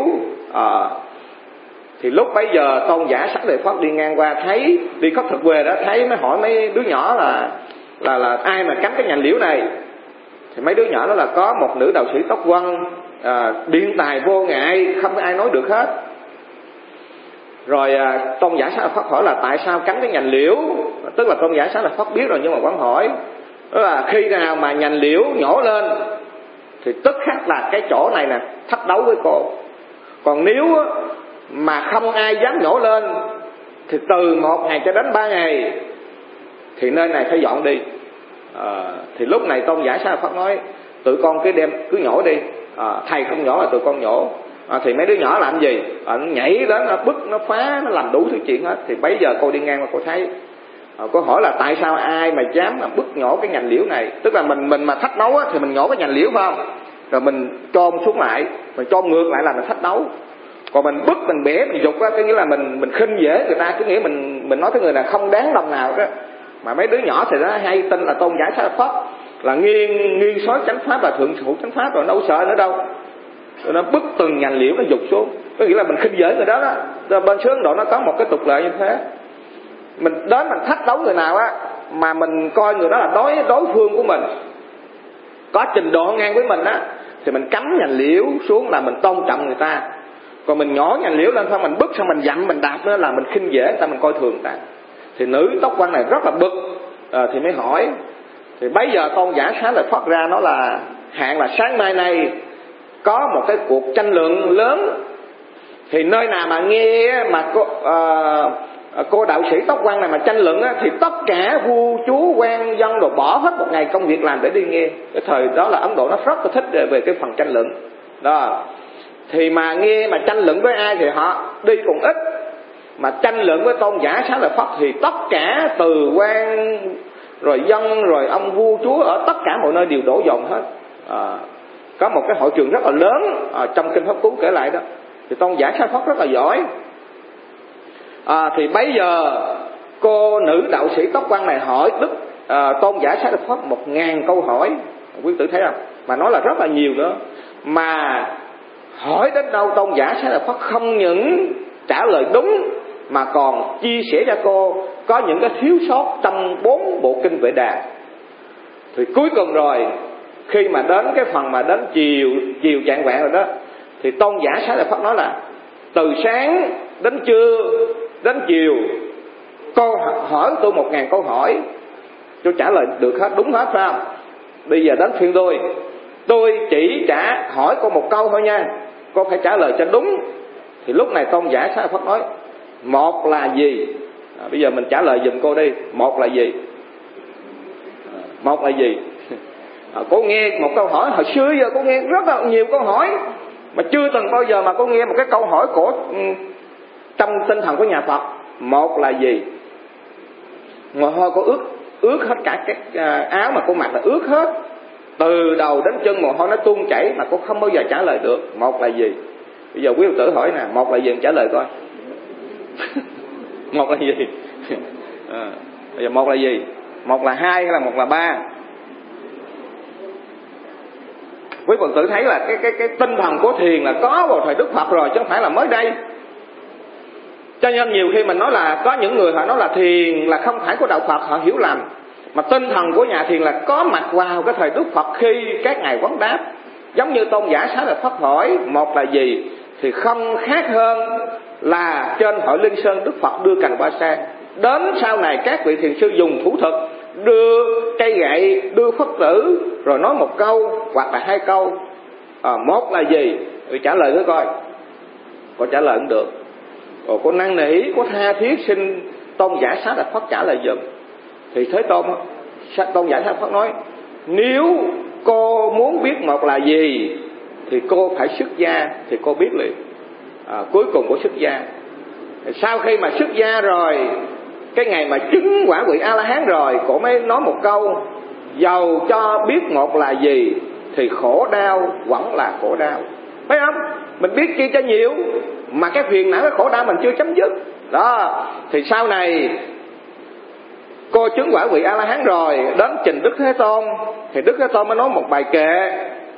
Thì lúc bấy giờ Tôn giả Sắc Đề Phất đi ngang qua, thấy đi khất thực về đó, thấy mới hỏi mấy đứa nhỏ là ai mà cắm cái nhành liễu này. Thì mấy đứa nhỏ đó là có một nữ đạo sĩ tóc quăn, biện tài vô ngại, không có ai nói được hết. Rồi Tôn giả Sắc Đề Phất hỏi là tại sao cắm cái nhành liễu, tức là Tôn giả Sắc Đề Phất biết rồi nhưng mà vẫn hỏi. Đó là khi nào mà nhành liễu nhổ lên thì tức khắc là cái chỗ này nè thách đấu với cô. Còn nếu mà không ai dám nhổ lên thì từ 1 ngày cho đến 3 ngày thì nơi này phải dọn đi. Thì lúc này Tôn giả Sa La Phất nói tụi con cứ nhổ đi, thầy không nhổ là tụi con nhổ. Thì mấy đứa nhỏ làm gì? Nó nhảy đến, nó bứt, nó phá, nó làm đủ thứ chuyện hết. Thì bấy giờ cô đi ngang mà cô thấy, cô hỏi là tại sao ai mà dám mà bứt nhổ cái nhành liễu này. Tức là mình mà thách đấu á, thì mình nhổ cái nhành liễu phải không? rồi mình chôn xuống lại, mình chôn ngược lại là mình thách đấu. Còn mình bức, mình bẻ, mình giục á, cái nghĩa là mình khinh dễ người ta, cái nghĩa mình nói cái người này không đáng đồng nào đó. Mà mấy đứa nhỏ thì nó hay tin là tôn giả Xá Pháp là nghiêng sói chánh pháp và thượng thủ chánh pháp, rồi đâu sợ nữa đâu. Rồi nó bức từng nhành liễu nó giục xuống, có nghĩa là mình khinh dễ người đó đó. Rồi bên xứ Ấn Độ nó có một cái tục lệ như thế. Mình đến mình thách đấu người nào á mà mình coi người đó là đối phương của mình, có trình độ ngang với mình á, thì mình cắm nhành liễu xuống là mình tôn trọng người ta. Còn mình nhỏ nhành liễu lên, xong mình bức, xong mình dặm mình đạp nữa là mình khinh dễ người ta, mình coi thường người ta. Thì nữ tóc quan này rất là bực, thì mới hỏi. Thì bây giờ tôn giả Xá Lợi Phất ra nó là hạn là sáng mai này có một cái cuộc tranh luận lớn. Thì nơi nào mà nghe mà cô đạo sĩ tóc quan này mà tranh luận á, thì tất cả vua chúa quan dân rồi bỏ hết một ngày công việc làm để đi nghe. Cái thời đó là Ấn Độ nó rất là thích về cái phần tranh luận đó. Thì mà nghe mà tranh luận với ai thì họ đi còn ít, mà tranh luận với tôn giả Xá Lợi Phất thì tất cả từ quan rồi dân rồi ông vua chúa ở tất cả mọi nơi đều đổ dồn hết. Có một cái hội trường rất là lớn, trong kinh Pháp Cú kể lại đó. Thì tôn giả Xá Lợi Phất rất là giỏi. Thì bây giờ cô nữ đạo sĩ tóc quan này hỏi tôn giả Xá Lợi Phất 1000 câu hỏi, quý tử thấy không? Mà nói là rất là nhiều nữa. Mà hỏi đến đâu tôn giả Xá Lợi Phất không những trả lời đúng mà còn chia sẻ cho cô có những cái thiếu sót trong 4 bộ kinh Vệ Đà. Thì cuối cùng rồi, khi mà đến cái phần mà đến chiều chạng vạng rồi đó, thì tôn giả Xá Lợi Phất nói là từ sáng đến trưa đến chiều cô hỏi tôi 1000 câu hỏi, tôi trả lời được hết, đúng hết phải không? Bây giờ đến phiên tôi chỉ hỏi cô một câu thôi nha, cô phải trả lời cho đúng. Thì lúc này tôn giả Xá Lợi Phất nói một là gì? Bây giờ mình trả lời giùm cô đi, một là gì? Một là gì? Cô nghe một câu hỏi, hồi xưa giờ cô nghe rất là nhiều câu hỏi mà chưa từng bao giờ mà cô nghe một cái câu hỏi của trong tinh thần của nhà Phật. Một là gì? Mồ hôi cô ướt hết cả cái áo mà cô mặc là ướt hết, từ đầu đến chân mồ hôi nó tuôn chảy mà cô không bao giờ trả lời được. Một là gì? Bây giờ quý Phật tử hỏi nè, một là gì mình trả lời coi. Một là gì? Bây giờ một là gì? Một là 2 hay là một là 3? Quý Phật tử thấy là cái tinh thần của thiền là có vào thời Đức Phật rồi, chứ không phải là mới đây. Cho nên nhiều khi mình nói là có những người họ nói là thiền là không phải của đạo Phật, họ hiểu lầm. Mà tinh thần của nhà thiền là có mặt vào cái thời Đức Phật khi các ngài vấn đáp. Giống như tôn giả Xá Lợi Phất hỏi một là gì, thì không khác hơn là trên hội Linh Sơn Đức Phật đưa cành hoa sen. Đến sau này các vị thiền sư dùng thủ thuật, đưa cây gậy, đưa Phất tử, rồi nói một câu hoặc là 2 câu. Một là gì? Thì trả lời thử coi. Cô trả lời cũng được. Rồi cô năn nỉ, cô tha thiết xin tôn giả Xá Lợi Phất trả lời giùm. Thì Thế tôn giả Xá Lợi Phất nói, nếu cô muốn biết một là gì thì cô phải xuất gia, thì cô biết liền. Cuối cùng cô xuất gia. Sau khi mà xuất gia rồi, cái ngày mà chứng quả vị A-la-hán rồi, cô mới nói một câu, dầu cho biết một là gì thì khổ đau vẫn là khổ đau. Phải không? Mình biết chi cho nhiều mà cái phiền não, cái khổ đau mình chưa chấm dứt. Đó, thì sau này cô chứng quả vị A-la-hán rồi, đến trình Đức Thế Tôn, thì Đức Thế Tôn mới nói một bài kệ,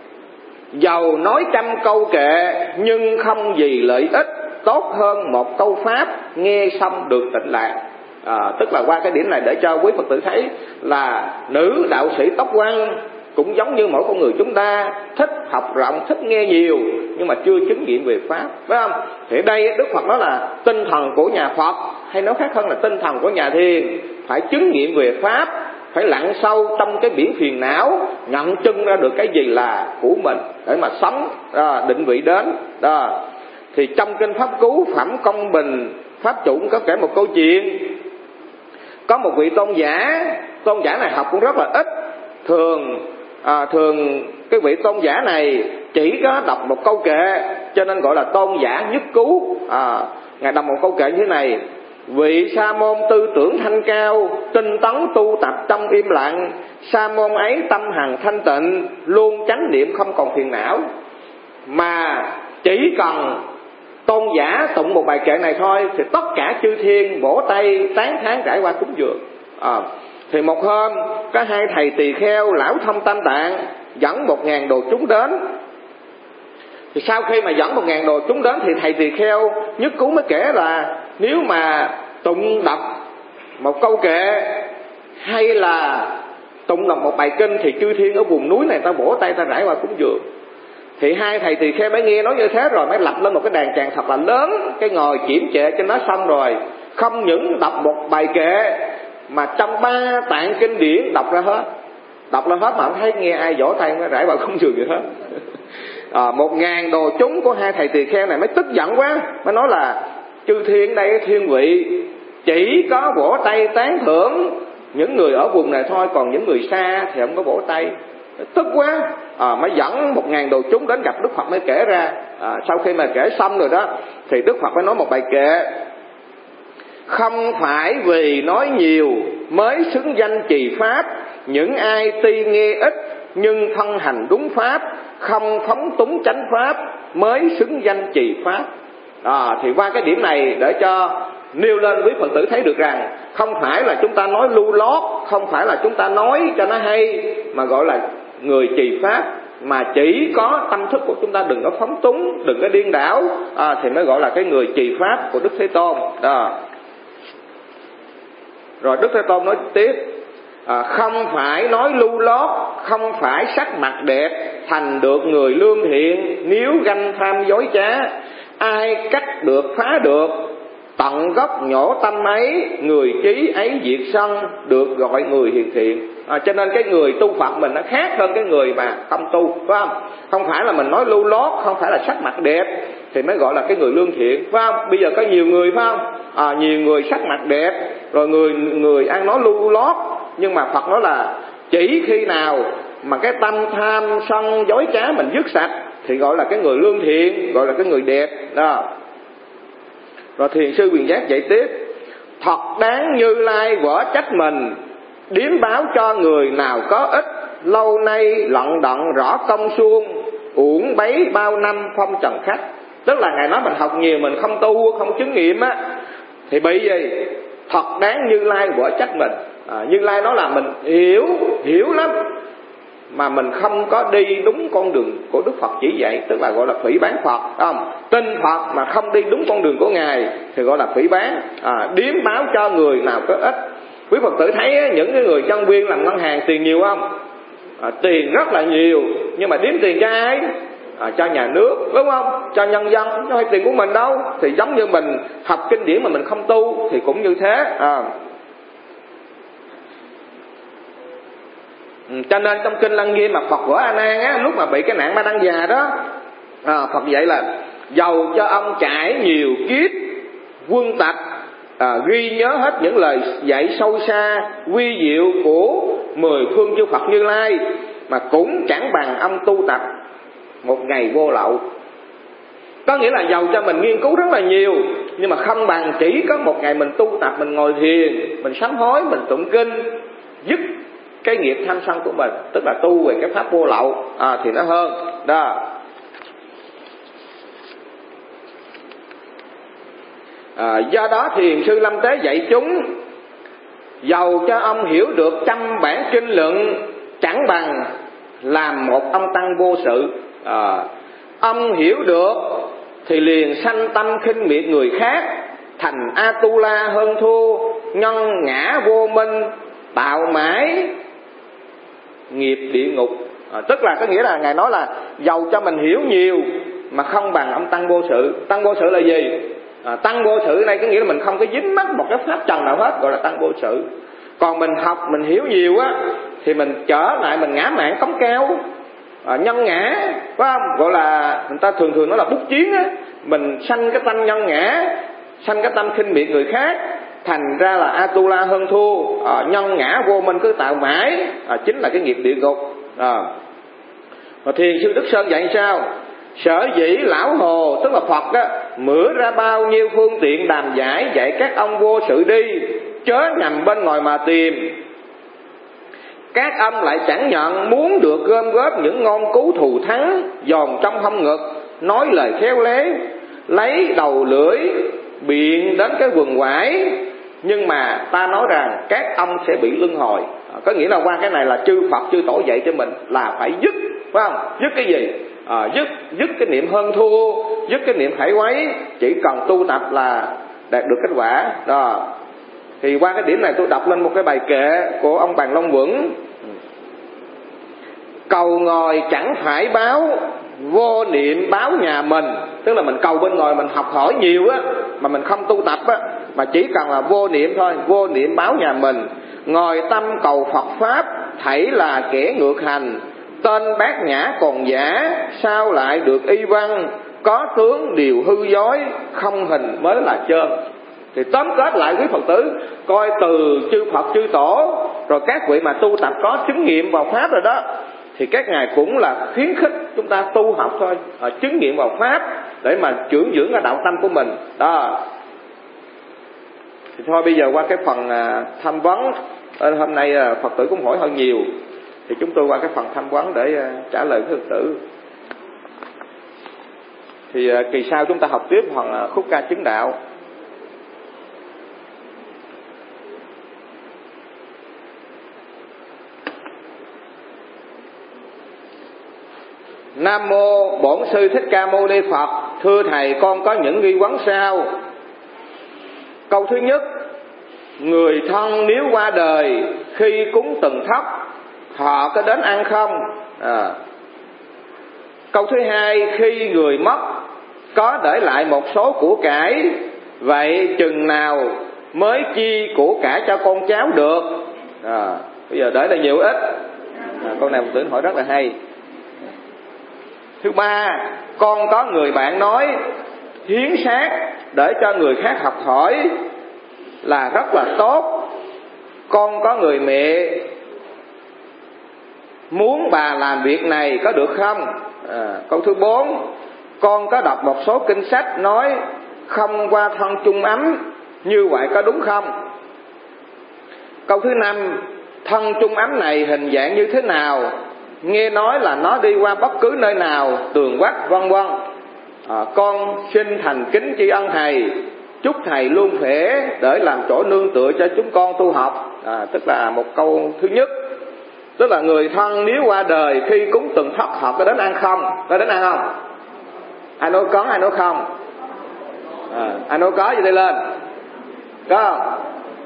dầu nói 100 câu kệ nhưng không gì lợi ích, tốt hơn một câu pháp nghe xong được tịnh lạc. Tức là qua cái điểm này để cho quý Phật tử thấy là nữ đạo sĩ tóc quăn cũng giống như mỗi con người chúng ta, thích học rộng, thích nghe nhiều nhưng mà chưa chứng nghiệm về pháp, phải không? Thì đây Đức Phật nói là tinh thần của nhà Phật, hay nói khác hơn là tinh thần của nhà thiền, phải chứng nghiệm về pháp, phải lặn sâu trong cái biển phiền não, nhận chân ra được cái gì là của mình để mà sống, định vị đến đó. Thì trong kinh Pháp Cú Phẩm Công Bình Pháp Chủ có kể một câu chuyện. Có một vị tôn giả này học cũng rất là ít, thường cái vị tôn giả này chỉ có đọc một câu kệ, cho nên gọi là tôn giả nhất cứu. Ngài đọc một câu kệ như thế này: Vị sa môn tư tưởng thanh cao, tinh tấn tu tập trong im lặng. Sa môn ấy tâm hằng thanh tịnh, luôn chánh niệm không còn phiền não. Mà chỉ cần tôn giả tụng một bài kệ này thôi thì tất cả chư thiên vỗ tay tán thán trải qua cúng dường. Thì một hôm có hai thầy tỳ kheo lão thông tam tạng dẫn 1000 đồ chúng đến. Thì sau khi mà dẫn 1000 đồ chúng đến thì thầy tỳ kheo nhất cú mới kể là nếu mà tụng đọc một câu kệ hay là tụng đọc một bài kinh thì chư thiên ở vùng núi này ta vỗ tay ta rải qua cúng dường. Thì hai thầy tỳ kheo mới nghe nói như thế rồi mới lập lên một cái đàn tràng thật là lớn, cái ngồi chiểm trệ trên nó, xong rồi không những đọc một bài kệ mà trong 3 tạng kinh điển đọc ra hết mà không thấy nghe ai vỗ tay nó rải vào cúng dường gì hết. 1000 đồ chúng của hai thầy tỳ kheo này mới tức giận quá, mới nói là chư thiên đây thiên vị chỉ có vỗ tay tán thưởng những người ở vùng này thôi, còn những người xa thì không có vỗ tay. Tức quá, mới dẫn 1000 đồ chúng đến gặp Đức Phật mới kể ra. Sau khi mà kể xong rồi đó thì Đức Phật mới nói một bài kệ: không phải vì nói nhiều mới xứng danh trì pháp, những ai tuy nghe ít nhưng thân hành đúng pháp, không phóng túng chánh pháp mới xứng danh trì pháp. Thì qua cái điểm này để cho nêu lên quý Phật tử thấy được rằng không phải là chúng ta nói lưu lót, không phải là chúng ta nói cho nó hay mà gọi là người trì pháp, mà chỉ có tâm thức của chúng ta đừng có phóng túng, đừng có điên đảo, thì mới gọi là cái người trì pháp của Đức Thế Tôn. Rồi Đức Thế Tôn nói tiếp: không phải nói lưu lót, không phải sắc mặt đẹp thành được người lương thiện, nếu ganh tham dối trá ai cắt được phá được, tận gốc nhổ tâm ấy, người trí ấy diệt sân, được gọi người hiền thiện. Cho nên cái người tu Phật mình nó khác hơn cái người mà không tu, phải không? Không phải là mình nói lưu lót, không phải là sắc mặt đẹp thì mới gọi là cái người lương thiện, phải không? Bây giờ có nhiều người, phải không? Nhiều người sắc mặt đẹp, rồi người ăn nói lưu lót, nhưng mà Phật nói là chỉ khi nào mà cái tâm tham sân dối trá mình dứt sạch thì gọi là cái người lương thiện, gọi là cái người đẹp đó. Rồi Thiền sư Quyền Giác dạy tiếp: thật đáng Như Lai vỡ trách mình, điếm báo cho người nào có ích, lâu nay lận đận rõ công suông, uổng bấy bao năm phong trần khách. Tức là Ngài nói mình học nhiều mình không tu, không chứng nghiệm á, thì bị gì? Thật đáng Như Lai vỡ trách mình. Như Lai nói là mình hiểu lắm mà mình không có đi đúng con đường của Đức Phật chỉ dạy, tức là gọi là phỉ báng Phật, không? Tin Phật mà không đi đúng con đường của Ngài thì gọi là phỉ báng. Điếm báo cho người nào có ích. Quý Phật tử thấy những cái người nhân viên làm ngân hàng tiền nhiều không? Tiền rất là nhiều, nhưng mà điếm tiền cho ai? Cho nhà nước, đúng không? Cho nhân dân, chứ không phải tiền của mình đâu. Thì giống như mình học kinh điển mà mình không tu thì cũng như thế. Cho nên trong kinh Lăng Nghiêm mà Phật vỡ A Nan á, lúc mà bị cái nạn Ma Đăng già đó, Phật dạy là dầu cho ông trải nhiều kiếp quân tặc, ghi nhớ hết những lời dạy sâu xa quy diệu của 10 phương chư Phật Như Lai, mà cũng chẳng bằng ông tu tập một ngày vô lậu. Có nghĩa là dầu cho mình nghiên cứu rất là nhiều, nhưng mà không bằng chỉ có một ngày mình tu tập, mình ngồi thiền, mình sám hối, mình tụng kinh, dứt cái nghiệp tham sân của mình, tức là tu về cái pháp vô lậu, thì nó hơn đó. Do đó Thiền sư Lâm Tế dạy chúng: dầu cho ông hiểu được 100 bản kinh luận, chẳng bằng làm một ông tăng vô sự. Ông hiểu được thì liền sanh tâm khinh miệt người khác, thành Atula hơn thua, nhân ngã vô minh, tạo mãi nghiệp địa ngục. Tức là có nghĩa là Ngài nói là dầu cho mình hiểu nhiều mà không bằng ông tăng vô sự. Tăng vô sự là gì? Tăng vô sự này có nghĩa là mình không có dính mắc một cái pháp trần nào hết, gọi là tăng vô sự. Còn mình học, mình hiểu nhiều á thì mình trở lại mình ngã mạn cống cao, nhân ngã, phải không? Gọi là người ta thường nói là bút chiến á, mình sanh cái tâm nhân ngã, sanh cái tâm khinh miệt người khác, thành ra là Atula hơn thua, nhân ngã vô minh cứ tạo mãi, chính là cái nghiệp địa ngục. Và Thiền sư Đức Sơn dạy sao? Sở dĩ lão Hồ tức là Phật á, mửa ra bao nhiêu phương tiện đàm giải, dạy các ông vô sự đi, chớ nhằm bên ngoài mà tìm. Các ông lại chẳng nhận, muốn được gom góp những ngon cú thù thắng, giòn trong hông ngực, nói lời khéo léo, lấy đầu lưỡi biện đến cái vườn quải. Nhưng mà ta nói rằng các ông sẽ bị luân hồi. Có nghĩa là qua cái này là chư Phật chư Tổ dạy cho mình là phải dứt, phải không? Dứt cái gì? Dứt cái niệm hơn thua, dứt cái niệm khải quấy, chỉ cần tu tập là đạt được kết quả đó. Thì qua cái điểm này tôi đọc lên một cái bài kệ của ông Bàn Long Quẩn. Cầu ngồi chẳng phải báo, vô niệm báo nhà mình. Tức là mình cầu bên ngoài mình học hỏi nhiều á, mà mình không tu tập á, mà chỉ cần là vô niệm thôi, vô niệm báo nhà mình. Ngồi tâm cầu Phật Pháp, thảy là kẻ ngược hành. Tên bát nhã còn giả, sao lại được y văn? Có tướng điều hư dối, không hình mới là trơn. Thì tóm kết lại quý Phật tử, coi từ chư Phật chư Tổ, rồi các vị mà tu tập có chứng nghiệm vào Pháp rồi đó, thì các ngài cũng là khuyến khích chúng ta tu học thôi, chứng nghiệm vào Pháp để mà trưởng dưỡng cái đạo tâm của mình đó. Thì thôi bây giờ qua cái phần tham vấn. Hôm nay Phật tử cũng hỏi hơi nhiều, thì chúng tôi qua cái phần tham vấn để trả lời Phật tử. Thì kỳ sau chúng ta học tiếp phần khúc ca chứng đạo. Nam mô Bổn Sư Thích Ca Mâu Ni Phật. Thưa thầy, con có những nghi vấn sau. Câu thứ nhất, người thân nếu qua đời khi cúng từng thóc, họ có đến ăn không? Câu thứ hai, khi người mất có để lại một số của cải, vậy chừng nào mới chi của cải cho con cháu được? Bây giờ để là nhiều ít. Câu này một tưởng hỏi rất là hay. Thứ ba, con có người bạn nói hiến xác để cho người khác học hỏi là rất là tốt. Con có người mẹ muốn bà làm việc này có được không? Câu thứ bốn, con có đọc một số kinh sách nói không qua thân chung ấm, như vậy có đúng không? Câu thứ năm, thân chung ấm này hình dạng như thế nào? Nghe nói là nó đi qua bất cứ nơi nào, tường vách vân vân. Con xin thành kính tri ân thầy, chúc thầy luôn khỏe để làm chỗ nương tựa cho chúng con tu học. Tức là một câu thứ nhất, tức là người thân nếu qua đời khi cúng từng thóc họ có đến ăn không? Có đến ăn không? Ai nói có, ai nói không? Ai nói có vậy đi lên. Có không?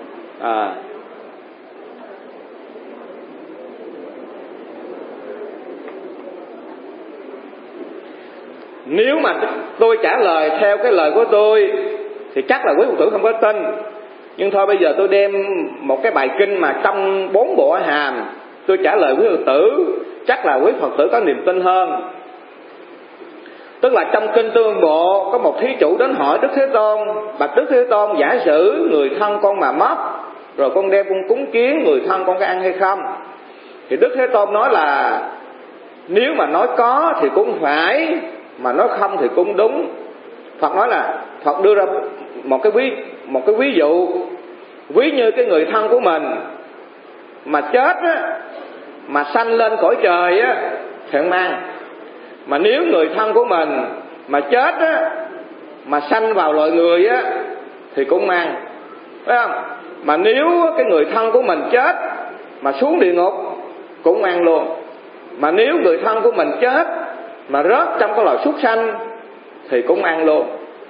Nếu mà tôi trả lời theo cái lời của tôi thì chắc là quý Phật tử không có tin. Nhưng thôi bây giờ tôi đem một cái bài kinh mà trong 4 bộ hàm, tôi trả lời quý Phật tử, chắc là quý Phật tử có niềm tin hơn. Tức là trong kinh Tương Bộ có một thí chủ đến hỏi Đức Thế Tôn: bạch Đức Thế Tôn, giả sử người thân con mà mất, rồi con đem con cúng kiến, người thân con có ăn hay không? Thì Đức Thế Tôn nói là nếu mà nói có thì cũng phải, mà nói không thì cũng đúng. Phật nói là, Phật đưa ra một cái ví dụ, ví như cái người thân của mình mà chết á, mà sanh lên cõi trời á thì không ăn. Mà nếu người thân của mình mà chết á, mà sanh vào loài người á thì cũng ăn, phải không? Mà nếu cái người thân của mình chết mà xuống địa ngục cũng ăn luôn. Mà nếu người thân của mình chết mà rớt trong cái loài súc sanh thì cũng ăn luôn.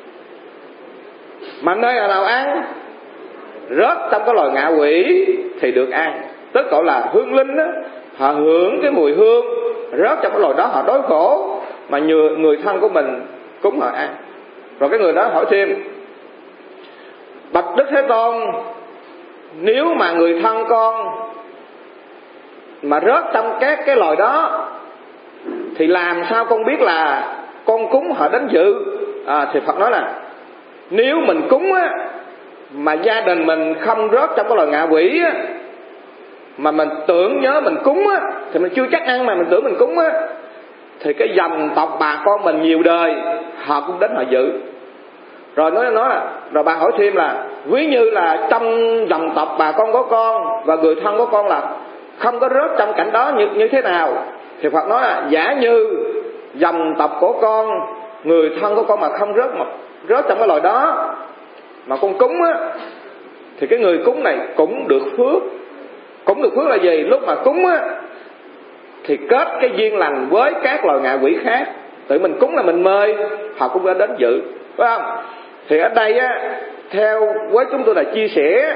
Mà nơi nào ăn rớt trong cái loài ngạ quỷ thì được ăn. Tức gọi là hương linh đó, họ hưởng cái mùi hương, rớt trong cái loài đó họ đói khổ, mà người thân của mình cúng họ ăn. Rồi cái người đó hỏi thêm: bạch Đức Thế Tôn, nếu mà người thân con mà rớt trong các cái loài đó thì làm sao con biết là con cúng họ đến dự? Thì Phật nói là nếu mình cúng á, mà gia đình mình không rớt trong cái loài ngạ quỷ á, mà mình tưởng nhớ mình cúng á, thì mình chưa chắc ăn mà mình tưởng mình cúng á, thì cái dòng tộc bà con mình nhiều đời họ cũng đến họ dự. Rồi rồi bà hỏi thêm là ví như là trong dòng tộc bà con có con và người thân của con là không có rớt trong cảnh đó như thế nào? Thì Phật nói là giả như dòng tộc của con, người thân của con mà không rớt trong cái loài đó mà con cúng á, thì cái người cúng này cũng được phước. Cũng được phước là gì? Lúc mà cúng á thì kết cái duyên lành với các loài ngạ quỷ khác. Tự mình cúng là mình mời, họ cũng đã đến dự, phải không? Thì ở đây á, theo với chúng tôi là chia sẻ,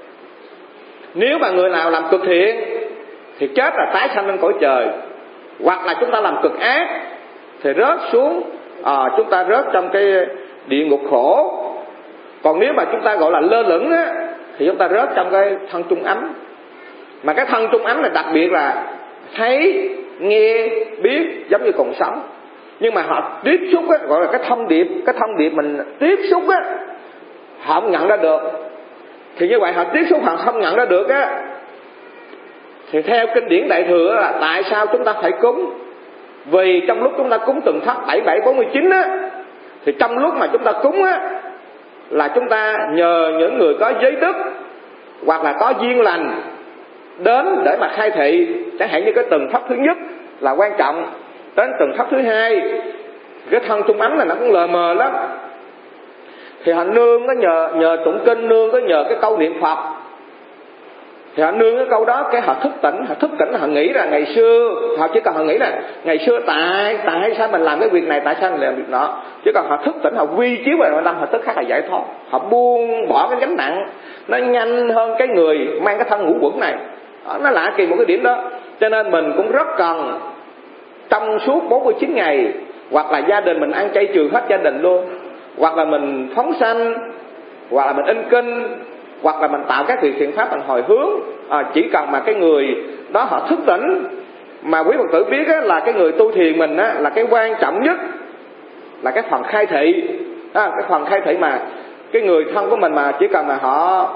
nếu mà người nào làm cực thiện thì chết là tái sanh lên cõi trời, hoặc là chúng ta làm cực ác thì rớt xuống, chúng ta rớt trong cái địa ngục khổ. Còn nếu mà chúng ta gọi là lơ lửng á, thì chúng ta rớt trong cái thân trung ấm. Mà cái thân trung ấm này đặc biệt là thấy, nghe, biết giống như còn sống. Nhưng mà họ tiếp xúc á, gọi là cái thông điệp mình tiếp xúc á, họ không nhận ra được. Thì như vậy họ tiếp xúc họ không nhận ra được á, thì theo kinh điển Đại Thừa là tại sao chúng ta phải cúng? Vì trong lúc chúng ta cúng tuần thất 7749 á, thì trong lúc mà chúng ta cúng á, là chúng ta nhờ những người có giới đức hoặc là có duyên lành đến để mà khai thị. Chẳng hạn như cái tuần thất thứ nhất là quan trọng, đến tuần thất thứ hai cái thân trung ấm này nó cũng lờ mờ lắm, thì họ nương có nhờ tụng kinh, nương có nhờ cái câu niệm Phật, thì họ nương cái câu đó, cái họ thức tỉnh, họ nghĩ là ngày xưa, họ chỉ cần họ nghĩ là ngày xưa tại sao mình làm cái việc này, tại sao mình làm việc đó. Chứ còn họ thức tỉnh, họ quy chiếu về nội tâm, họ tức khắc là giải thoát, họ buông bỏ cái gánh nặng, nó nhanh hơn cái người mang cái thân ngũ quẩn này. Nó lạ kỳ một cái điểm đó. Cho nên mình cũng rất cần trong suốt 49 ngày, hoặc là gia đình mình ăn chay trường hết gia đình luôn, hoặc là mình phóng sanh, hoặc là mình in kinh, hoặc là mình tạo các việc thiện pháp, mình hồi hướng. Chỉ cần mà cái người đó họ thức tỉnh. Mà quý Phật tử biết á, là cái người tu thiền mình á, là cái quan trọng nhất là cái phần khai thị. Cái phần khai thị mà cái người thân của mình mà chỉ cần mà họ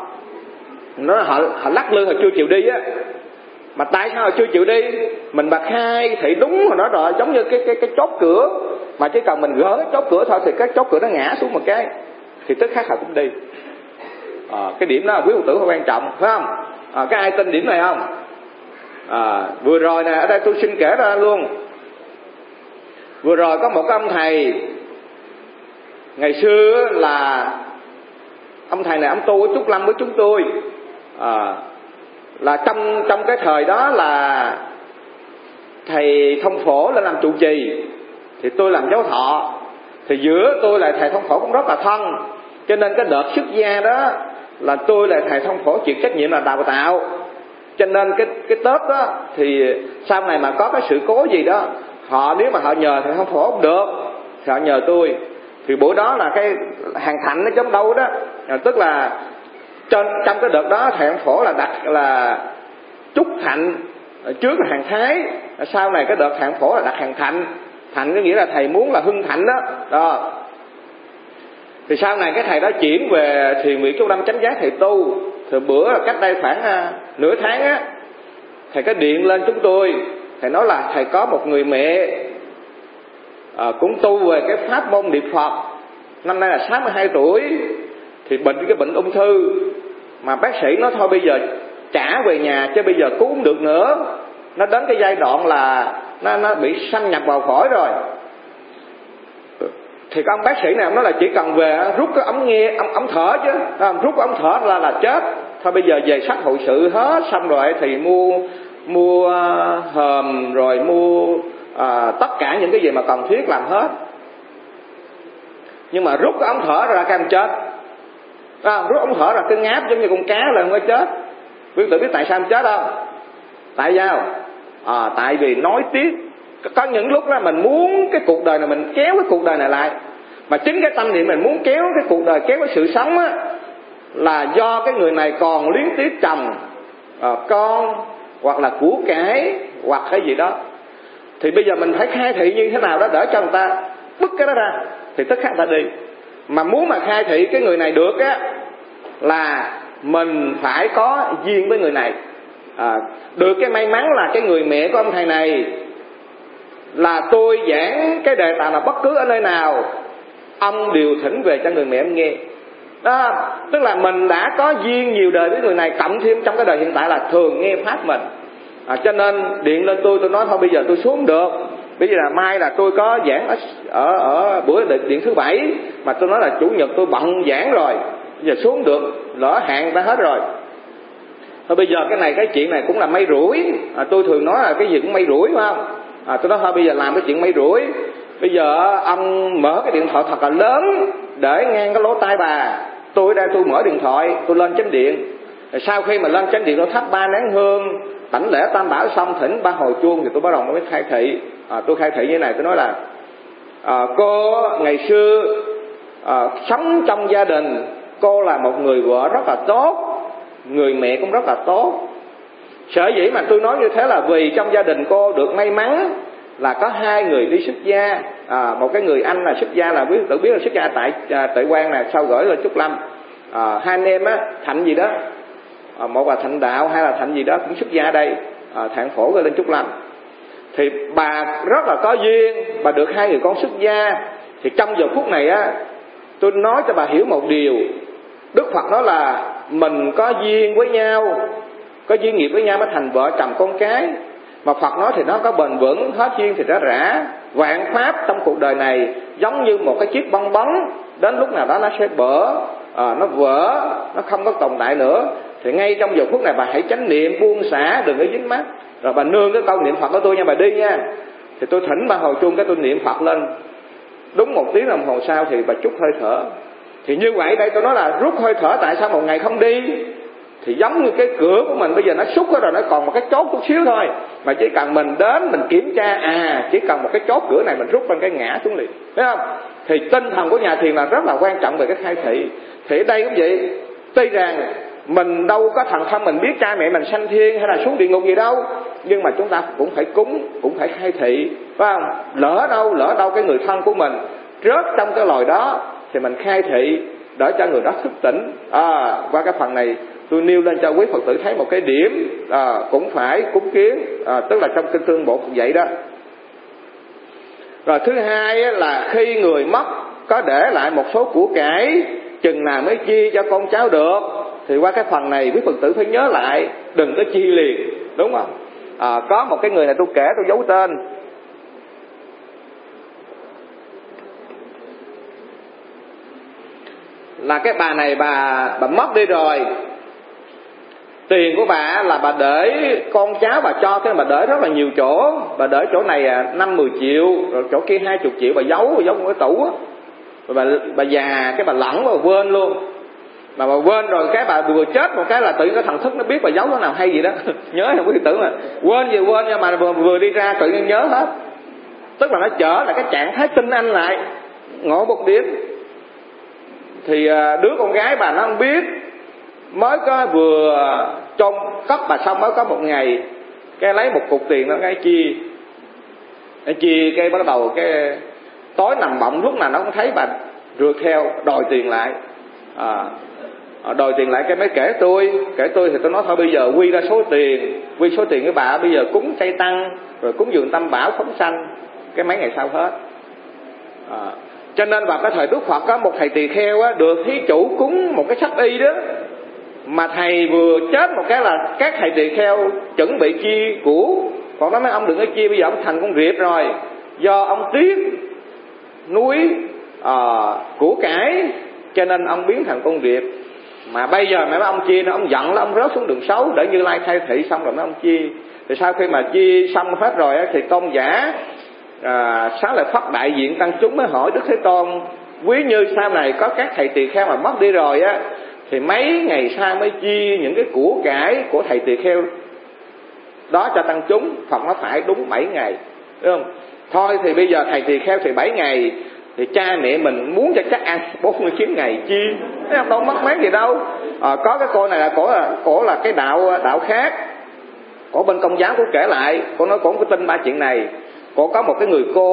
lắc lư, họ chưa chịu đi á. Mà tại sao họ chưa chịu đi? Mình mà khai thị đúng rồi đó, rồi giống như cái chốt cửa, mà chỉ cần mình gỡ cái chốt cửa thôi thì cái chốt cửa nó ngã xuống một cái thì tức khắc họ cũng đi. Cái điểm đó là quý Phật tử quan trọng, phải không? Cái ai tin điểm này không? Vừa rồi nè, ở đây tôi xin kể ra luôn. Vừa rồi có một ông thầy, ngày xưa là ông thầy này ông tu ở Trúc Lâm với chúng tôi. Là trong cái thời đó là thầy Thông Phổ lên làm trụ trì, thì tôi làm giáo thọ, thì giữa tôi là thầy Thông Phổ cũng rất là thân. Cho nên cái đợt xuất gia đó là tôi là thầy Thông Phổ chịu trách nhiệm là đào tạo. Cho nên cái Tết đó thì sau này mà có cái sự cố gì đó, nếu mà họ nhờ thầy Thông Phổ không được thì họ nhờ tôi. Thì buổi đó là cái hàng thạnh nó giống đâu đó, tức là trong cái đợt đó thầy Thông Phổ là đặt là Trúc Thạnh, trước là hàng Thái, sau này cái đợt thầy Thông Phổ là đặt hàng Thạnh. Thạnh có nghĩa là thầy muốn là hưng thạnh đó. Thì sau này cái thầy đó chuyển về Thiền viện Trúc Lâm Chánh Giác thầy tu. Thì bữa cách đây khoảng nửa tháng á, thầy có điện lên chúng tôi, thầy nói là thầy có một người mẹ cũng tu về cái pháp môn niệm Phật, năm nay là 62 tuổi, thì cái bệnh ung thư, mà bác sĩ nói thôi bây giờ trả về nhà chứ bây giờ cứu không được nữa, nó đến cái giai đoạn là nó bị xâm nhập vào phổi rồi. Thì cái ông bác sĩ này ông nói là chỉ cần về rút cái ống thở chứ, rút cái ống thở là chết. Thôi bây giờ về sách hội sự hết xong rồi thì mua hòm rồi mua tất cả những cái gì mà cần thiết làm hết. Nhưng mà rút cái ống thở ra cái em chết. Rút ống thở ra cái ngáp giống như con cá là mới chết. Quý vị biết tại sao em chết không? Tại sao? Tại vì nói tiếc. Có những lúc đó mình muốn cái cuộc đời này, mình kéo cái cuộc đời này lại, mà chính cái tâm niệm mình muốn kéo cái cuộc đời, kéo cái sự sống á, là do cái người này còn luyến tiếc chồng, con, hoặc là của cải, hoặc cái gì đó. Thì bây giờ mình phải khai thị như thế nào đó để cho người ta bứt cái đó ra, thì tất khắc ta đi. Mà muốn mà khai thị cái người này được á, là mình phải có duyên với người này. Được cái may mắn là cái người mẹ của ông thầy này là tôi giảng cái đề tài là bất cứ ở nơi nào, ông đều thỉnh về cho người mẹ em nghe. Đó, tức là mình đã có duyên nhiều đời với người này, cộng thêm trong cái đời hiện tại là thường nghe pháp mình. Cho nên điện lên tôi nói thôi bây giờ tôi xuống được. Bây giờ là mai là tôi có giảng ở bữa điện thứ 7, mà tôi nói là chủ nhật tôi bận giảng rồi, bây giờ xuống được, lỡ hạn ta hết rồi. Thôi bây giờ cái chuyện này cũng là may rủi. Tôi thường nói là cái gì cũng may rủi, phải không? Tôi nói thôi bây giờ làm cái chuyện may rủi. Bây giờ ông mở cái điện thoại thật là lớn để ngang cái lỗ tai bà. Tôi đây tôi mở điện thoại, tôi lên chánh điện. Sau khi mà lên chánh điện tôi thắp 3 nén hương, đảnh lễ tam bảo xong, thỉnh 3 hồi chuông thì tôi bắt đầu mới khai thị. Tôi khai thị như này, tôi nói là cô ngày xưa sống trong gia đình, cô là một người vợ rất là tốt, người mẹ cũng rất là tốt. Sở dĩ mà tôi nói như thế là vì trong gia đình cô được may mắn là có 2 người đi xuất gia. Một cái người anh là xuất gia, là tự biết là xuất gia tại Tuệ Quang này, sau gửi lên Trúc Lâm. 2 anh em á, Thạnh gì đó, một là Thạnh Đạo, hai là Thạnh gì đó cũng xuất gia đây, Thạng Phổ gửi lên Trúc Lâm. Thì bà rất là có duyên, bà được 2 người con xuất gia. Thì trong giờ phút này á, tôi nói cho bà hiểu một điều. Đức Phật nói là mình có duyên với nhau, có duyên nghiệp với nhau mới thành vợ chồng con cái. Mà Phật nói thì nó có bền vững, hết duyên thì nó rã. Vạn pháp trong cuộc đời này giống như một cái chiếc bong bóng, đến lúc nào đó nó sẽ bở, nó vỡ, nó không có tồn tại nữa. Thì ngay trong giờ phút này bà hãy chánh niệm, buông xả, đừng có dính mắc. Rồi bà nương cái câu niệm Phật của tôi nha, bà đi nha. Thì tôi thỉnh 3 hồi chuông, cái tôi niệm Phật lên. Đúng 1 tiếng đồng hồ sau thì bà trút hơi thở. Thì như vậy đây tôi nói là rút hơi thở, tại sao một ngày không đi? Thì giống như cái cửa của mình bây giờ nó xúc rồi, nó còn một cái chốt chút xíu thôi, mà chỉ cần mình đến mình kiểm tra, chỉ cần một cái chốt cửa này mình rút lên cái ngã xuống liền, thấy không? Thì tinh thần của nhà thiền là rất là quan trọng về cái khai thị. Thì ở đây cũng vậy, tuy rằng mình đâu có thần thông mình biết cha mẹ mình sanh thiên hay là xuống địa ngục gì đâu, nhưng mà chúng ta cũng phải cúng, cũng phải khai thị, phải không? Lỡ đâu cái người thân của mình rớt trong cái lòi đó thì mình khai thị để cho người đó thức tỉnh. Qua cái phần này tôi nêu lên cho quý Phật tử thấy một cái điểm, cũng phải cúng kiến, tức là trong kinh Tương Bộ cũng vậy đó. Rồi thứ hai là khi người mất có để lại một số của cải, chừng nào mới chia cho con cháu được. Thì qua cái phần này quý Phật tử phải nhớ lại, đừng có chia liền, đúng không? Có một cái người này tôi kể, tôi giấu tên. Là cái bà này bà mất đi rồi. Tiền của bà là bà để con cháu bà cho, cái bà để rất là nhiều chỗ. Bà để chỗ này 5-10 triệu, rồi chỗ kia 20 triệu bà giấu trong cái tủ á. Rồi bà già cái bà lẳng, bà quên luôn. Mà bà quên rồi cái bà vừa chết một cái là tự nhiên cái thần thức nó biết bà giấu nó nào hay gì đó. Nhớ không quý tử mà quên gì quên, nhưng mà vừa đi ra tự nhiên nhớ hết. Tức là nó trở lại cái trạng thái tinh anh lại. Ngộ một điểm. Thì đứa con gái bà nó không biết, mới có vừa trong cất bà xong mới có 1 ngày, cái lấy một cục tiền nó cái chia cái bắt đầu cái tối nằm mộng lúc nào nó cũng thấy bà rượt theo đòi tiền lại. Đòi tiền lại cái mới kể tôi thì tôi nói thôi bây giờ quy số tiền với bà, bây giờ cúng chay tăng rồi cúng dường tam bảo phóng sanh, cái mấy ngày sau hết. Cho nên vào cái thời Đức Phật có một thầy tỳ kheo á, được thí chủ cúng một cái sách y đó, mà thầy vừa chết một cái là các thầy tỳ kheo chuẩn bị chia của. Còn nói mấy ông đừng có chia, bây giờ ông thành con riệp rồi, do ông tiếc núi của cải cho nên ông biến thành con riệp. Mà bây giờ mấy ông chia nó, ông giận là ông rớt xuống đường xấu để Như Lai khai thị xong rồi mấy ông chia. Thì sau khi mà chia xong hết rồi á, thì tôn giả Xá Lợi Phất đại diện tăng chúng mới hỏi Đức Thế Tôn, quý như sau này có các thầy tỳ kheo mà mất đi rồi á, thì mấy ngày sau mới chia những cái của cải của thầy tỳ kheo đó cho tăng chúng. Phật nó phải đúng 7 ngày, đúng không? Thôi thì bây giờ thầy tỳ kheo thì 7 ngày, thì cha mẹ mình muốn cho chắc ăn 49 ngày chi, thấy không? Đâu mất mát gì đâu. Có cái cô này là cổ là cái đạo khác, cổ bên Công giáo, cổ kể lại, cổ nói cổ không có tin 3 chuyện này. Cổ có một cái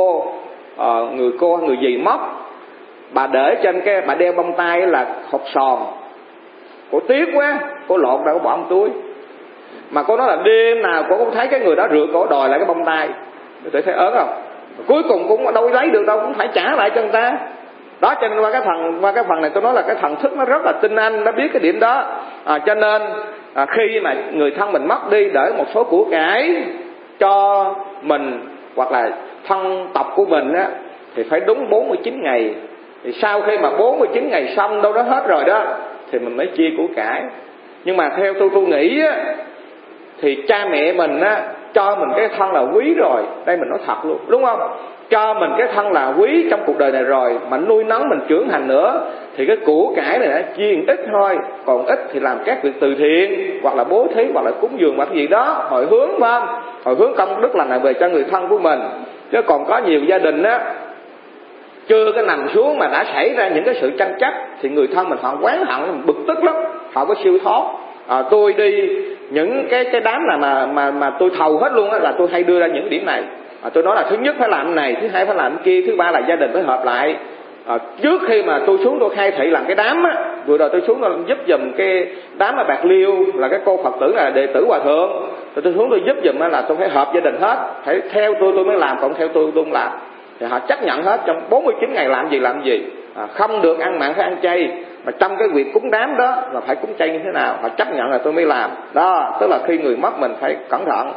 người dì mất, bà để trên cái bà đeo bông tai là hột sòn. Cổ tiếc quá, cổ lột ra cổ bỏ trong túi. Mà cô nói là đêm nào cô cũng thấy cái người đó rượt cổ đòi lại cái bông tai. Để thấy ớn không? cuối cùng cũng đâu lấy được đâu, cũng phải trả lại cho người ta. Đó, cho nên qua cái phần này tôi nói là cái thần thức nó rất là tinh anh, nó biết cái điểm đó. Cho nên khi mà người thân mình mất đi, để một số của cải cho mình hoặc là thân tộc của mình á, thì phải đúng 49 ngày. Thì sau khi mà 49 ngày xong đâu đó hết rồi đó, thì mình mới chia của cải. Nhưng mà theo tôi nghĩ á, thì cha mẹ mình á cho mình cái thân là quý rồi. Đây mình nói thật luôn, đúng không? Cho mình cái thân là quý trong cuộc đời này rồi, mà nuôi nấng mình trưởng thành nữa, thì cái của cải này đã chia ít thôi. Còn ít thì làm các việc từ thiện, hoặc là bố thí, hoặc là cúng dường, hoặc cái gì đó, hồi hướng, phải không? Hồi hướng công đức lành này về cho người thân của mình. Chứ còn có nhiều gia đình á, chưa có nằm xuống mà đã xảy ra những cái sự tranh chấp, thì người thân mình họ oán hận, bực tức lắm, họ có siêu thoát. Tôi đi những cái đám nào mà tôi thầu hết luôn á, là tôi hay đưa ra những điểm này. Tôi nói là thứ nhất phải làm cái này, thứ hai phải làm cái kia, thứ ba là gia đình phải hợp lại. Trước khi mà tôi xuống tôi khai thị làm cái đám á, vừa rồi tôi xuống tôi giúp giùm cái đám ở Bạc Liêu, là cái cô Phật tử là đệ tử Hòa Thượng, rồi tôi xuống tôi giúp giùm là tôi phải hợp gia đình hết, phải theo tôi mới làm, còn theo tôi không làm. Thì họ chấp nhận hết, trong 49 ngày làm gì, không được ăn mặn phải ăn chay, mà trong cái việc cúng đám đó là phải cúng chay như thế nào, họ chấp nhận là tôi mới làm. Đó, tức là khi người mất mình phải cẩn thận.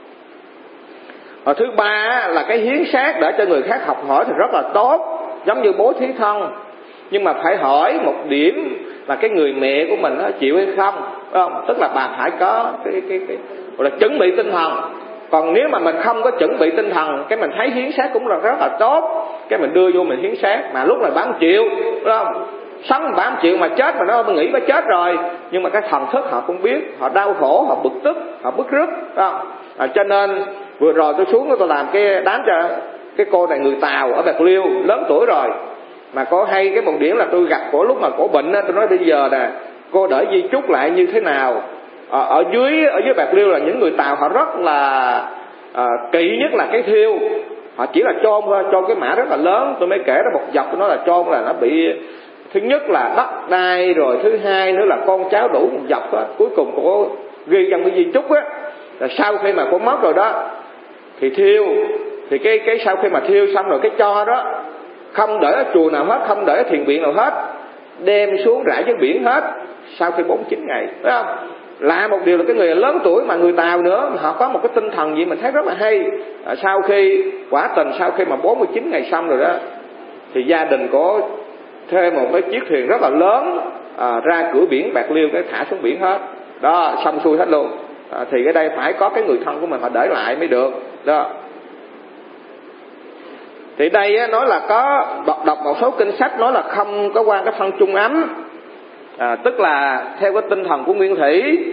Và thứ ba là cái hiến xác để cho người khác học hỏi thì rất là tốt, giống như bố thí thân. Nhưng mà phải hỏi một điểm là cái người mẹ của mình nó chịu hay không, phải không? Tức là bà phải có cái gọi là chuẩn bị tinh thần. Còn nếu mà mình không có chuẩn bị tinh thần, cái mình thấy hiến xác cũng là rất là tốt, cái mình đưa vô mình hiến xác, mà lúc này bán triệu, phải không? Sống 3 triệu mà chết mà nó nghĩ nó chết rồi, nhưng mà cái thần thức họ cũng biết, họ đau khổ, họ bực tức, họ bức rứt, phải không? Cho nên vừa rồi tôi xuống tôi làm cái đám cho cái cô này, người Tàu ở Bạc Liêu, lớn tuổi rồi, mà có hay cái một điểm là tôi gặp cổ lúc mà cổ bệnh á, tôi nói bây giờ nè, cô đỡ di chúc lại như thế nào. Ở dưới Bạc Liêu là những người Tàu họ rất là kỵ nhất là cái thiêu. Họ chỉ là chôn thôi, chôn cái mã rất là lớn. Tôi mới kể ra một dọc, tôi nói là chôn là nó bị, thứ nhất là đất đai, rồi thứ hai nữa là con cháu đủ một dọc á. Cuối cùng cô ghi trong cái di chúc á, là sau khi mà cô mất rồi đó thì thiêu. Thì cái sau khi mà thiêu xong rồi, cái cho đó không để ở chùa nào hết, không để ở thiền viện nào hết, đem xuống rải dưới biển hết sau khi 49 ngày, phải không? Là một điều là cái người lớn tuổi mà người Tàu nữa, họ có một cái tinh thần gì mình thấy rất là hay. Sau khi quả tình, sau khi mà 49 ngày xong rồi đó, thì gia đình có thuê một cái chiếc thuyền rất là lớn, ra cửa biển Bạc Liêu, cái thả xuống biển hết đó, xong xuôi hết luôn. Thì cái đây phải có cái người thân của mình họ để lại mới được đó. Thì đây á, nói là có đọc một số kinh sách nói là không có qua cái thân chung ấm, tức là theo cái tinh thần của Nguyên Thủy.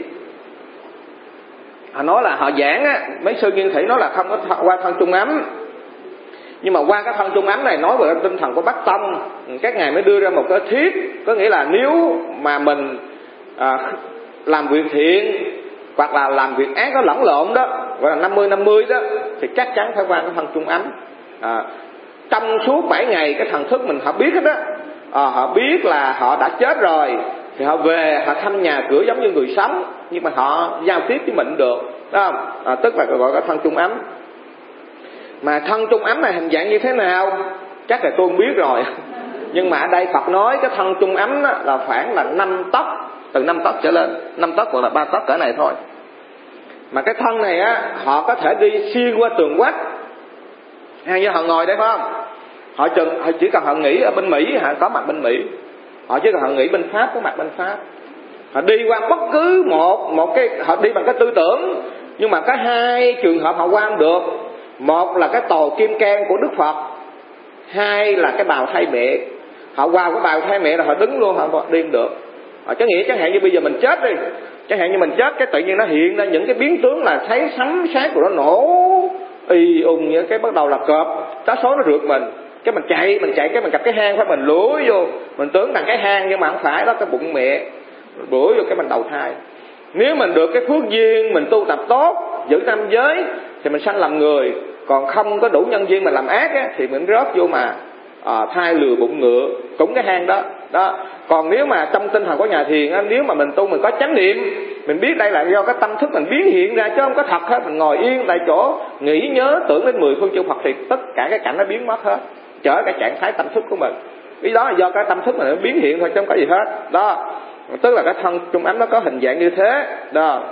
Họ nói là họ giảng á, mấy sư Nguyên Thủy nói là không có qua thân chung ấm, nhưng mà qua cái thân chung ấm này nói về tinh thần của Bắc Tông, các ngài mới đưa ra một cái thuyết, có nghĩa là nếu mà mình làm việc thiện hoặc là làm việc ác nó lẫn lộn đó, gọi là 50-50 đó, thì chắc chắn phải qua cái thân chung ấm. Trong suốt 7 ngày cái thần thức mình họ biết hết đó, họ biết là họ đã chết rồi, thì họ về họ thăm nhà cửa giống như người sống, nhưng mà họ giao tiếp với mình được, đó không? Tức là gọi cái thân chung ấm. Mà thân chung ấm này hình dạng như thế nào chắc là tôi không biết rồi. Nhưng mà ở đây Phật nói cái thân chung ấm là khoảng là 5 tấc, từ 5 tấc trở lên, 5 tấc hoặc là 3 tấc cỡ này thôi. Mà cái thân này á, họ có thể đi xuyên qua tường vách. Hay như họ ngồi đây phải không? Họ chỉ cần họ nghĩ ở bên Mỹ, họ có mặt bên Mỹ. Họ chỉ cần họ nghĩ bên Pháp, có mặt bên Pháp. Họ đi qua bất cứ một cái, họ đi bằng cái tư tưởng, nhưng mà có hai trường hợp họ qua không được. Một là cái tồ kim cang của Đức Phật, hai là cái bào thai mẹ. Họ qua cái bào thai mẹ là họ đứng luôn, họ đi không được. Cái nghĩa chẳng hạn như bây giờ mình chết đi, chẳng hạn như mình chết cái tự nhiên nó hiện ra những cái biến tướng là thấy sấm sét của nó nổ y ùng như cái bắt đầu là cọp cá số nó rượt mình, cái mình chạy cái mình gặp cái hang, phải mình lúi vô, mình tưởng rằng cái hang nhưng mà không phải đó, cái bụng mẹ đuổi vô cái mình đầu thai. Nếu mình được cái phước duyên mình tu tập tốt, giữ năm giới thì mình sanh làm người, còn không có đủ nhân duyên mình làm ác á, thì mình rớt vô mà thai lừa bụng ngựa, cũng cái hang đó. đó. Còn nếu mà trong tinh thần của nhà thiền á, nếu mà mình tu mình có chánh niệm, mình biết đây là do cái tâm thức mình biến hiện ra chứ không có thật hết. Mình ngồi yên tại chỗ nghĩ nhớ tưởng đến 10 phương chư Phật thì tất cả cái cảnh nó biến mất hết, trở cái trạng thái tâm thức của mình. Cái đó là do cái tâm thức mình nó biến hiện thôi chứ không có gì hết đó. Tức là cái thân trung ánh nó có hình dạng như thế đó.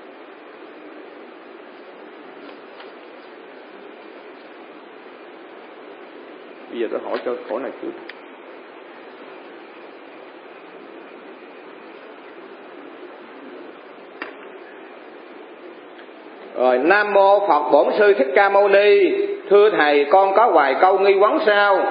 Bây giờ tôi hỏi cho khổ này trước. Rồi, Nam Mô Phật Bổn Sư Thích Ca Mâu Ni. Thưa Thầy, con có vài câu nghi vấn sau.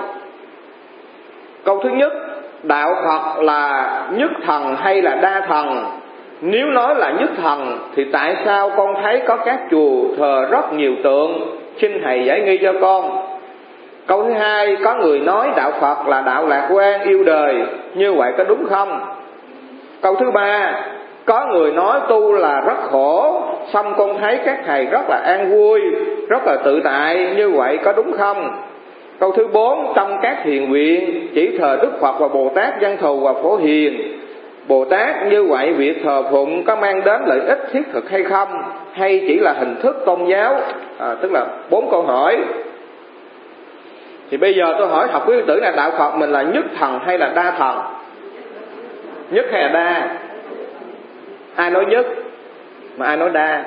Câu thứ nhất, đạo Phật là nhất thần hay là đa thần? Nếu nói là nhất thần thì tại sao con thấy có các chùa thờ rất nhiều tượng? Xin Thầy giải nghi cho con. Câu thứ hai, có người nói đạo Phật là đạo lạc quan yêu đời, như vậy có đúng không? Câu thứ ba, có người nói tu là rất khổ, xong con thấy các thầy rất là an vui, rất là tự tại, như vậy có đúng không? Câu thứ bốn, trong các thiền viện chỉ thờ Đức Phật và Bồ Tát Văn Thù và Phổ Hiền. Bồ Tát như vậy việc thờ phụng có mang đến lợi ích thiết thực hay không, hay chỉ là hình thức tôn giáo? Tức là 4 câu hỏi. Thì bây giờ tôi hỏi học quý tử là đạo Phật mình là nhất thần hay là đa thần? Nhất hay là đa? Ai nói nhất mà ai nói đa?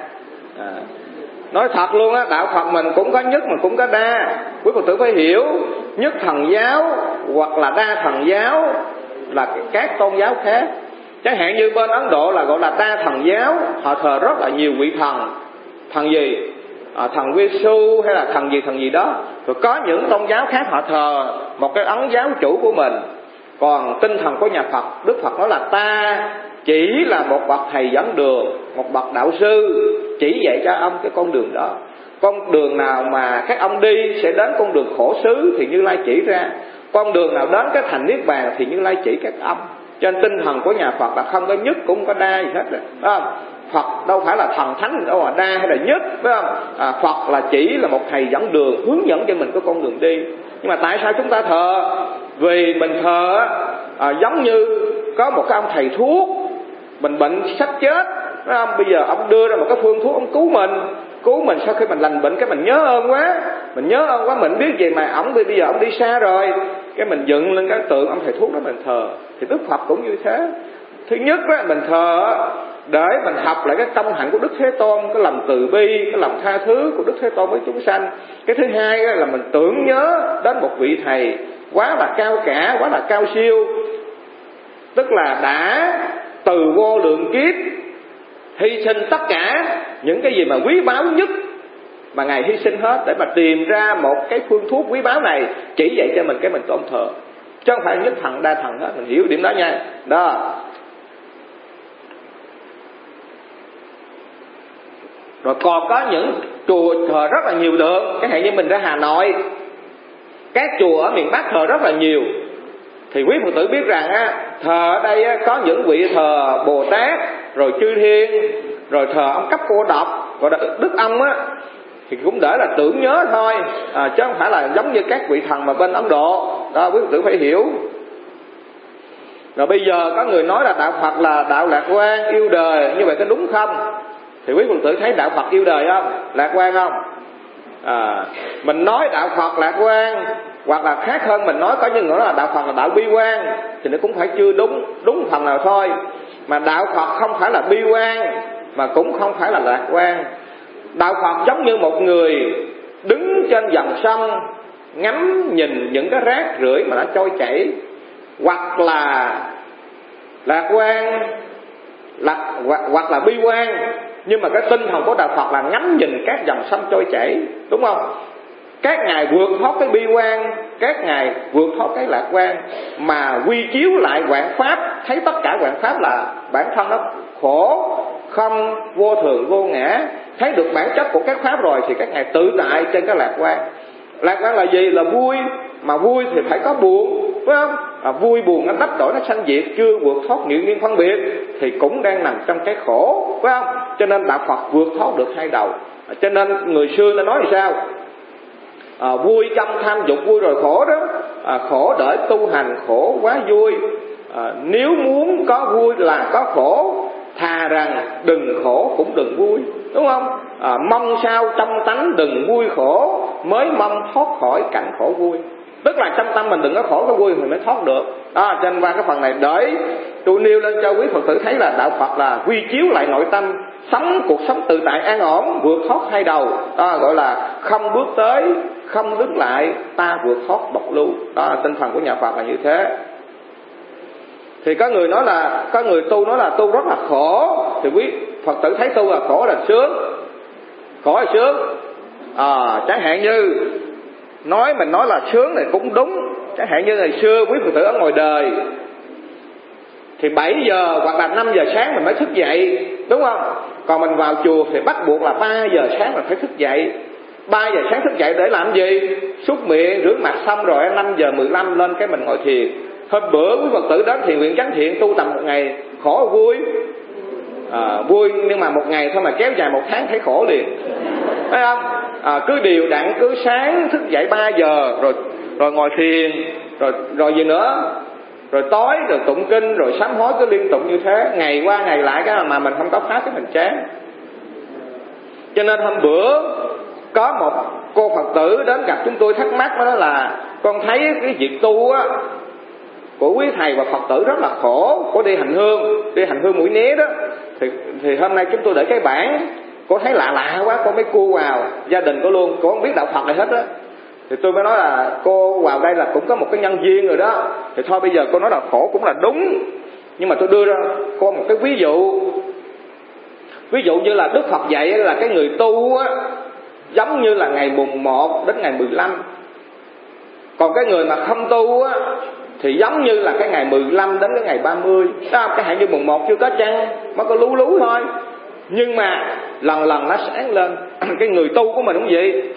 Nói thật luôn á, đạo Phật mình cũng có nhất mà cũng có đa. Quý Phật tử phải hiểu, nhất thần giáo hoặc là đa thần giáo là các tôn giáo khác. Chẳng hạn như bên Ấn Độ là gọi là đa thần giáo, họ thờ rất là nhiều vị thần. Thần gì? Thần Giêsu hay là thần gì đó. Rồi có những tôn giáo khác họ thờ một cái ấn giáo chủ của mình. Còn tinh thần của nhà Phật, Đức Phật nói là ta chỉ là một bậc thầy dẫn đường, một bậc đạo sư, chỉ dạy cho ông cái con đường đó. Con đường nào mà các ông đi sẽ đến con đường khổ xứ thì Như Lai chỉ ra. Con đường nào đến cái thành niết bàn thì Như Lai chỉ các ông. Cho nên tinh thần của nhà Phật là không có nhất cũng có đa gì hết rồi, phải không? Phật đâu phải là thần thánh đâu mà đa hay là nhất, phải không? Phật là chỉ là một thầy dẫn đường, hướng dẫn cho mình cái con đường đi. Nhưng mà tại sao chúng ta thờ? Vì mình thờ giống như có một cái ông thầy thuốc, mình bệnh sắp chết, phải không? Bây giờ ông đưa ra một cái phương thuốc, ông cứu mình sau khi mình lành bệnh, cái mình nhớ ơn quá, mình biết gì mà ông bây giờ ông đi xa rồi, cái mình dựng lên cái tượng ông thầy thuốc đó mình thờ. Thì Đức Phật cũng như thế. Thứ nhất á, mình thờ để mình học lại cái công hạnh của Đức Thế Tôn, cái lòng từ bi, cái lòng tha thứ của Đức Thế Tôn với chúng sanh. Cái thứ hai á, là mình tưởng nhớ đến một vị thầy quá là cao cả, quá là cao siêu, tức là đã từ vô lượng kiếp hy sinh tất cả những cái gì mà quý báu nhất mà Ngài hy sinh hết để mà tìm ra một cái phương thuốc quý báu này, chỉ dạy cho mình cái mình tôn thờ, chứ không phải nhất thần đa thần hết. Mình hiểu điểm đó nha. Đó. Rồi còn có những chùa thờ rất là nhiều tượng. Chẳng hạn như mình ra Hà Nội, các chùa ở miền Bắc thờ rất là nhiều. Thì quý Phật tử biết rằng á, thờ ở đây á, có những vị thờ Bồ Tát, rồi chư thiên, rồi thờ ông Cấp Cô Độc, gọi là Đức Ông á, thì cũng để là tưởng nhớ thôi, chứ không phải là giống như các vị thần mà bên Ấn Độ. Đó, quý Phật tử phải hiểu. Rồi bây giờ có người nói là đạo Phật là đạo lạc quan yêu đời, như vậy có đúng không? Thì quý Phật tử thấy đạo Phật yêu đời không? Lạc quan không? Mình nói đạo Phật lạc quan, hoặc là khác hơn mình nói có những người nói là đạo Phật là đạo bi quan, thì nó cũng phải chưa đúng phần nào thôi. Mà đạo Phật không phải là bi quan, mà cũng không phải là lạc quan. Đạo Phật giống như một người đứng trên dòng sông, ngắm nhìn những cái rác rưởi mà nó trôi chảy, hoặc là lạc quan, hoặc là bi quan. Nhưng mà cái tinh thần của đạo Phật là ngắm nhìn các dòng sông trôi chảy, đúng không? Các ngài vượt thoát cái bi quan, các ngài vượt thoát cái lạc quan, mà quy chiếu lại vạn pháp, thấy tất cả vạn pháp là bản thân nó khổ, không, vô thường, vô ngã. Thấy được bản chất của các pháp rồi thì các ngài tự tại trên cái lạc quan. Lạc quan là gì? Là vui. Mà vui thì phải có buồn, phải không? Vui buồn nó đắp đổi, nó sanh diệt, chưa vượt thoát nhị nguyên phân biệt thì cũng đang nằm trong cái khổ, phải không? Cho nên đạo Phật vượt thoát được hai đầu. Cho nên người xưa ta nói sao? Vui trong tham dục vui rồi khổ đó, khổ đợi tu hành khổ quá vui. Nếu muốn có vui là có khổ, thà rằng đừng khổ cũng đừng vui, đúng không? Mong sao trong tánh đừng vui khổ, mới mong thoát khỏi cảnh khổ vui. Tức là trong tâm mình đừng có khổ có vui thì mới thoát được. Cho nên qua cái phần này để tôi nêu lên cho quý Phật tử thấy là đạo Phật là quy chiếu lại nội tâm, sống cuộc sống tự tại an ổn, vượt thoát hai đầu. Đó gọi là không bước tới, không đứng lại, ta vượt thoát độc lưu. Đó là tinh thần của nhà Phật là như thế. Thì có người nói là, có người tu nói là tu rất là khổ, thì quý Phật tử thấy tu là khổ là sướng. Khổ là sướng. Chẳng hạn như mình nói là sướng này cũng đúng. Chẳng hạn như ngày xưa quý Phật tử ở ngoài đời thì 7 giờ hoặc là 5 giờ sáng mình mới thức dậy, đúng không? Còn mình vào chùa thì bắt buộc là 3 giờ sáng mình phải thức dậy. 3 giờ sáng thức dậy để làm gì? Súc miệng, rửa mặt xong rồi 5 giờ 15 lên cái mình ngồi thiền. Hôm bữa quý Phật tử đến thiền viện chánh thiện tu tầm một ngày, khổ vui. Vui nhưng mà một ngày thôi mà kéo dài 1 tháng thấy khổ liền, thấy không? Cứ đều đặn, cứ sáng thức dậy 3 giờ rồi ngồi thiền, rồi gì nữa, rồi tối rồi tụng kinh, rồi sám hối, cứ liên tục như thế, ngày qua ngày lại cái mà mình không có phá cái mình chán. Cho nên hôm bữa có một cô Phật tử đến gặp chúng tôi thắc mắc, đó là con thấy cái việc tu á của quý thầy và Phật tử rất là khổ. Cô đi hành hương Mũi Né đó, thì hôm nay chúng tôi để cái bảng, cô thấy lạ quá, cô mới cua vào gia đình cô luôn, cô không biết đạo Phật này hết á. Thì tôi mới nói là cô vào đây là cũng có một cái nhân duyên rồi đó, thì thôi bây giờ cô nói là khổ cũng là đúng, nhưng mà tôi đưa ra cô một cái ví dụ như là Đức Phật dạy là cái người tu á giống như là ngày mùng 1 đến ngày 15, còn cái người mà không tu á thì giống như là cái ngày 15 đến cái ngày 30. Cái hạn như mùng 1 chưa có trăng, mới có lú thôi, nhưng mà lần nó sáng lên. Cái người tu của mình cũng vậy.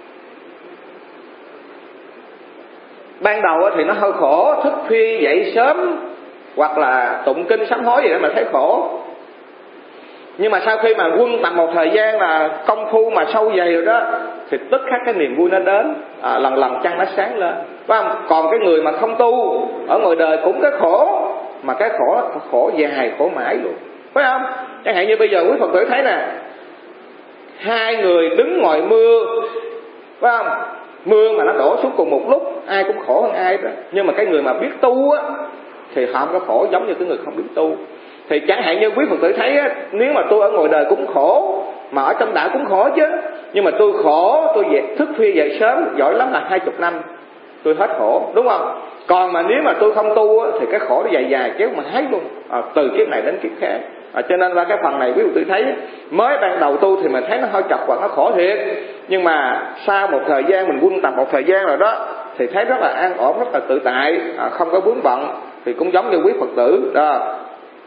Ban đầu thì nó hơi khổ, thức khuya dậy sớm hoặc là tụng kinh sám hối gì đó mà thấy khổ. Nhưng mà sau khi mà quân tập một thời gian là công phu mà sâu dày rồi đó, thì tức khắc cái niềm vui nó đến, lần trăng nó sáng lên, phải không? Còn cái người mà không tu ở ngoài đời cũng cái khổ, mà cái khổ dài, khổ mãi luôn, phải không? Chẳng hạn như bây giờ quý Phật tử thấy nè, 2 người đứng ngoài mưa, phải không? Mưa mà nó đổ xuống cùng một lúc, ai cũng khổ hơn ai đó. Nhưng mà cái người mà biết tu á thì họ không có khổ giống như cái người không biết tu. Thì chẳng hạn như quý Phật tử thấy á, nếu mà tôi ở ngoài đời cũng khổ, mà ở trong đạo cũng khổ chứ, nhưng mà tôi khổ, tôi thức khuya dậy sớm, giỏi lắm là 20 năm tôi hết khổ, đúng không? Còn mà nếu mà tôi không tu á, thì cái khổ nó dài kéo mãi luôn, từ kiếp này đến kiếp khác. Cho nên là cái phần này quý Phật tử thấy mới ban đầu tu thì mình thấy nó hơi chật và nó khổ thiệt, nhưng mà sau một thời gian mình quân tập một thời gian rồi đó thì thấy rất là an ổn, rất là tự tại, không có vướng bận. Thì cũng giống như quý Phật tử đó.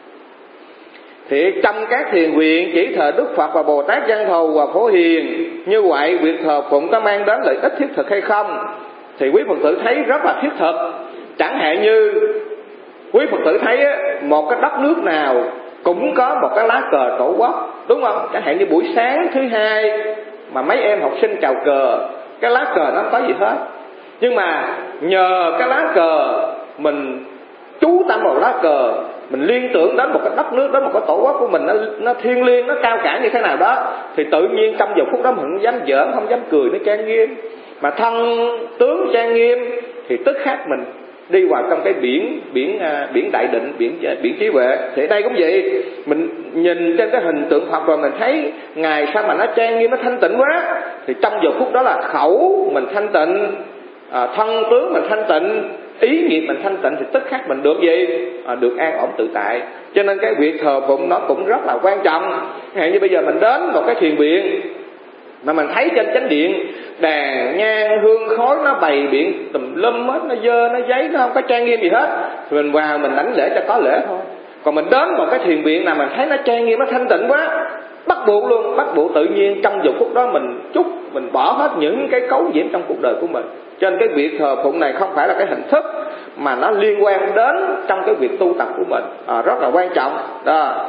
Thì trong các thiền viện chỉ thờ Đức Phật và Bồ Tát Văn Thù và Phổ Hiền, như vậy việc thờ phụng có mang đến lợi ích thiết thực hay không? Thì quý Phật tử thấy rất là thiết thực. Chẳng hạn như quý Phật tử thấy một cái đất nước nào cũng có một cái lá cờ tổ quốc, đúng không? Chẳng hạn như buổi sáng thứ Hai mà mấy em học sinh chào cờ, cái lá cờ nó không có gì hết, nhưng mà nhờ cái lá cờ mình chú tâm vào lá cờ, mình liên tưởng đến một cái đất nước đó, một cái tổ quốc của mình nó thiêng liêng, nó cao cả như thế nào đó, thì tự nhiên trong giờ phút đó mình không dám giỡn, không dám cười, nó trang nghiêm. Mà thân tướng trang nghiêm thì tức khắc mình đi vào trong cái biển đại định, biển trí huệ. Thì ở đây cũng vậy, mình nhìn trên cái hình tượng Phật rồi mình thấy ngài sao mà nó trang nghiêm, nó thanh tịnh quá, thì trong giờ phút đó là khẩu mình thanh tịnh, thân tướng mình thanh tịnh, ý nghiệp mình thanh tịnh, thì tức khắc mình được gì? Được an ổn tự tại. Cho nên cái việc thờ phụng nó cũng rất là quan trọng. Như bây giờ mình đến một cái thiền viện mà mình thấy trên chánh điện đàn nhang hương khói nó bày biện tùm lum hết, nó dơ nó giấy, nó không có trang nghiêm gì hết, thì mình vào mình đảnh lễ cho có lễ thôi. Còn mình đến một cái thiền viện nào mình thấy nó trang nghiêm, nó thanh tịnh quá, bắt buộc tự nhiên trong giờ phút đó mình mình bỏ hết những cái cấu nhiễm trong cuộc đời của mình. Cho nên cái việc thờ phụng này không phải là cái hình thức, mà nó liên quan đến trong cái việc tu tập của mình, rất là quan trọng đó.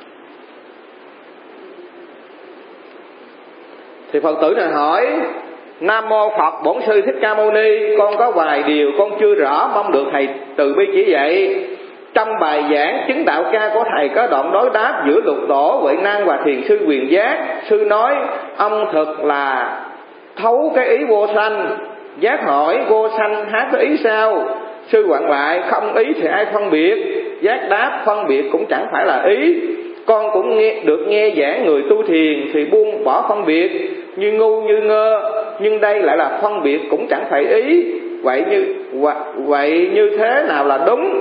Thì Phật tử này hỏi Nam mô Phật Bổn Sư Thích Ca Mâu Ni. Con có vài điều con chưa rõ, mong được thầy từ bi chỉ dạy. Trong bài giảng chứng đạo ca của thầy có đoạn đối đáp giữa Lục Tổ Huệ Năng và Thiền sư Quyền Giác. Sư nói ông thực là thấu cái ý vô sanh. Giác hỏi vô sanh há có ý sao? Sư quặn lại không ý thì ai phân biệt? Giác đáp phân biệt cũng chẳng phải là ý. Con cũng nghe giảng người tu thiền thì buông bỏ phân biệt, như ngu như ngơ, nhưng đây lại là phân biệt cũng chẳng phải ý. Vậy như thế nào là đúng?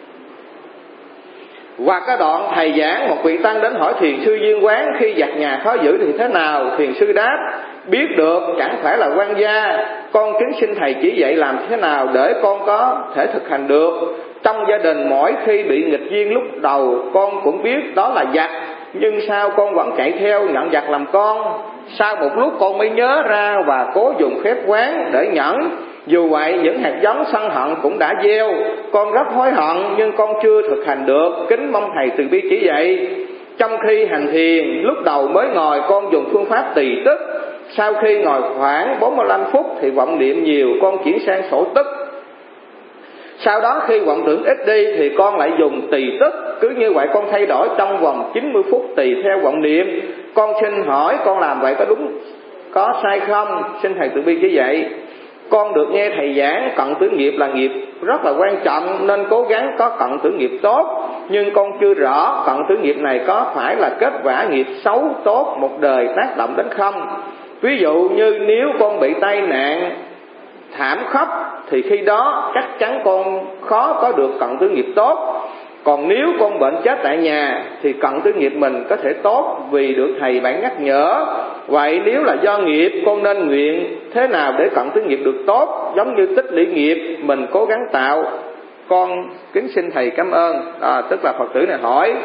Qua cái đoạn thầy giảng, một vị tăng đến hỏi thiền sư Viên Quán khi giặt nhà khó giữ thì thế nào? Thiền sư đáp biết được chẳng phải là quan gia. Con kính xin thầy chỉ dạy làm thế nào để con có thể thực hành được. Trong gia đình mỗi khi bị nghịch duyên lúc đầu con cũng biết đó là giặc, nhưng sao con vẫn chạy theo nhận giặc làm con. Sau một lúc con mới nhớ ra và cố dùng phép quán để nhẫn. Dù vậy những hạt giống sân hận cũng đã gieo. Con rất hối hận nhưng con chưa thực hành được. Kính mong thầy từ bi chỉ dạy. Trong khi hành thiền, lúc đầu mới ngồi con dùng phương pháp tỳ tức. Sau khi ngồi khoảng 45 phút thì vọng niệm nhiều, con chuyển sang sổ tức. Sau đó khi vọng tưởng ít đi thì con lại dùng tỳ tức. Cứ như vậy con thay đổi trong vòng 90 phút tùy theo vọng niệm. Con xin hỏi con làm vậy có đúng, có sai không? Xin thầy từ bi chỉ dạy. Con được nghe thầy giảng cận tử nghiệp là nghiệp rất là quan trọng, nên cố gắng có cận tử nghiệp tốt. Nhưng con chưa rõ cận tử nghiệp này có phải là kết quả nghiệp xấu tốt một đời tác động đến không. Ví dụ như nếu con bị tai nạn thảm khốc thì khi đó chắc chắn con khó có được cận tử nghiệp tốt. Còn nếu con bệnh chết tại nhà thì cận tử nghiệp mình có thể tốt vì được thầy bạn nhắc nhở. Vậy nếu là do nghiệp, con nên nguyện thế nào để cận tử nghiệp được tốt, giống như tích lũy nghiệp mình cố gắng tạo. Con kính xin thầy cảm ơn. Tức là Phật tử này hỏi.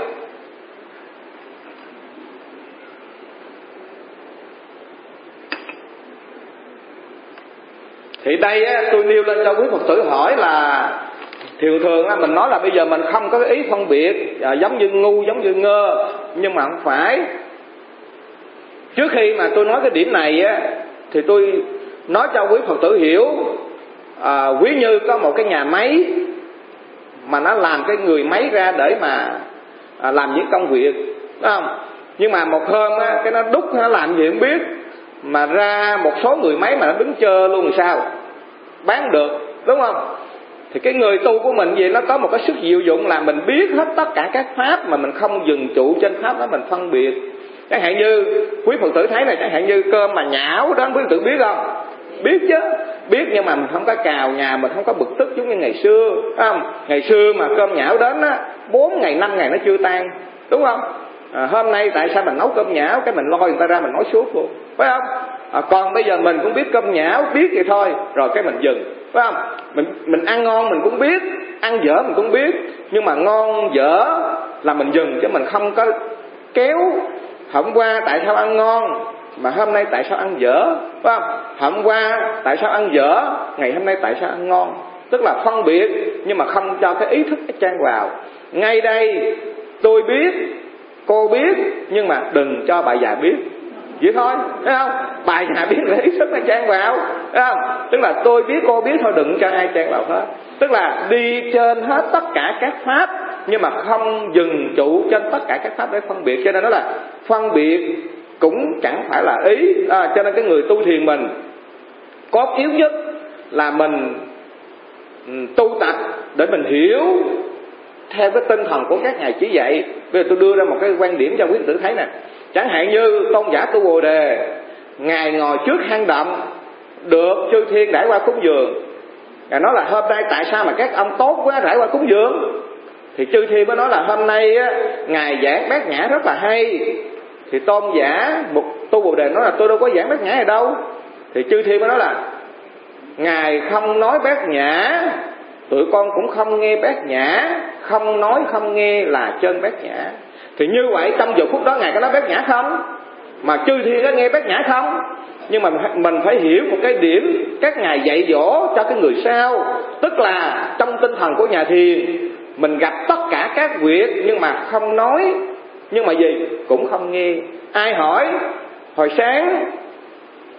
Thì đây tôi nêu lên cho quý Phật tử hỏi là thường mình nói là bây giờ mình không có ý phân biệt, giống như ngu, giống như ngơ. Nhưng mà không phải. Trước khi mà tôi nói cái điểm này thì tôi nói cho quý Phật tử hiểu. Ví như có một cái nhà máy mà nó làm cái người máy ra để mà làm những công việc, đúng không? Nhưng mà một hôm cái nó đúc, nó làm gì không biết, mà ra một số người máy mà nó đứng chờ luôn làm sao bán được, đúng không? Thì cái người tu của mình vậy nó có một cái sức diệu dụng là mình biết hết tất cả các pháp mà mình không dừng trụ trên pháp đó, mình phân biệt. Chẳng hạn như quý Phật tử thấy này, chẳng hạn như cơm mà nhão đó, quý Phật tử biết không? Biết chứ, biết, nhưng mà mình không có cào nhà, mình không có bực tức giống như ngày xưa, phải không? Ngày xưa mà cơm nhão đến 4 ngày 5 ngày nó chưa tan, đúng không? Hôm nay tại sao mình nấu cơm nhão, cái mình lôi người ta ra mình nói suốt luôn, phải không? Còn bây giờ mình cũng biết cơm nhão, biết vậy thôi, rồi cái mình dừng, phải không? Mình ăn ngon mình cũng biết, ăn dở mình cũng biết, nhưng mà ngon dở là mình dừng, chứ mình không có kéo hôm qua tại sao ăn ngon mà hôm nay tại sao ăn dở, phải không? Hôm qua tại sao ăn dở, ngày hôm nay tại sao ăn ngon. Tức là phân biệt, nhưng mà không cho cái ý thức trang vào. Ngay đây tôi biết, cô biết, nhưng mà đừng cho bà già biết, vậy thôi, thấy không? Bà già biết là ý thức nó trang vào, thấy không? Tức là tôi biết, cô biết thôi, đừng cho ai trang vào hết. Tức là đi trên hết tất cả các pháp, nhưng mà không dừng trụ trên tất cả các pháp để phân biệt. Cho nên đó là phân biệt cũng chẳng phải là ý. Cho nên cái người tu thiền mình cốt yếu nhất là mình tu tập để mình hiểu theo cái tinh thần của các ngài chỉ dạy. Bây giờ tôi đưa ra một cái quan điểm cho quý tử thấy nè. Chẳng hạn như tôn giả Tu Bồ Đề, ngài ngồi trước hang động được chư thiên đãi qua cúng dường. Ngài nói là hôm nay tại sao mà các ông tốt quá đãi qua cúng dường. Thì chư thiên mới nói là hôm nay ngài giảng Bát Nhã rất là hay. Thì tôn giả Tu Bồ Đề nói là tôi đâu có giảng Bát Nhã ở đâu. Thì chư thiên mới nói là ngài không nói Bát Nhã, tụi con cũng không nghe Bát Nhã, không nói không nghe là trên Bát Nhã. Thì như vậy trong giờ phút đó ngài có nói Bát Nhã không? Mà chư thiên có nghe Bát Nhã không? Nhưng mà mình phải hiểu một cái điểm các ngài dạy dỗ cho cái người sau. Tức là trong tinh thần của nhà thiền, mình gặp tất cả các việc nhưng mà không nói, nhưng mà gì cũng không nghe. Ai hỏi hồi sáng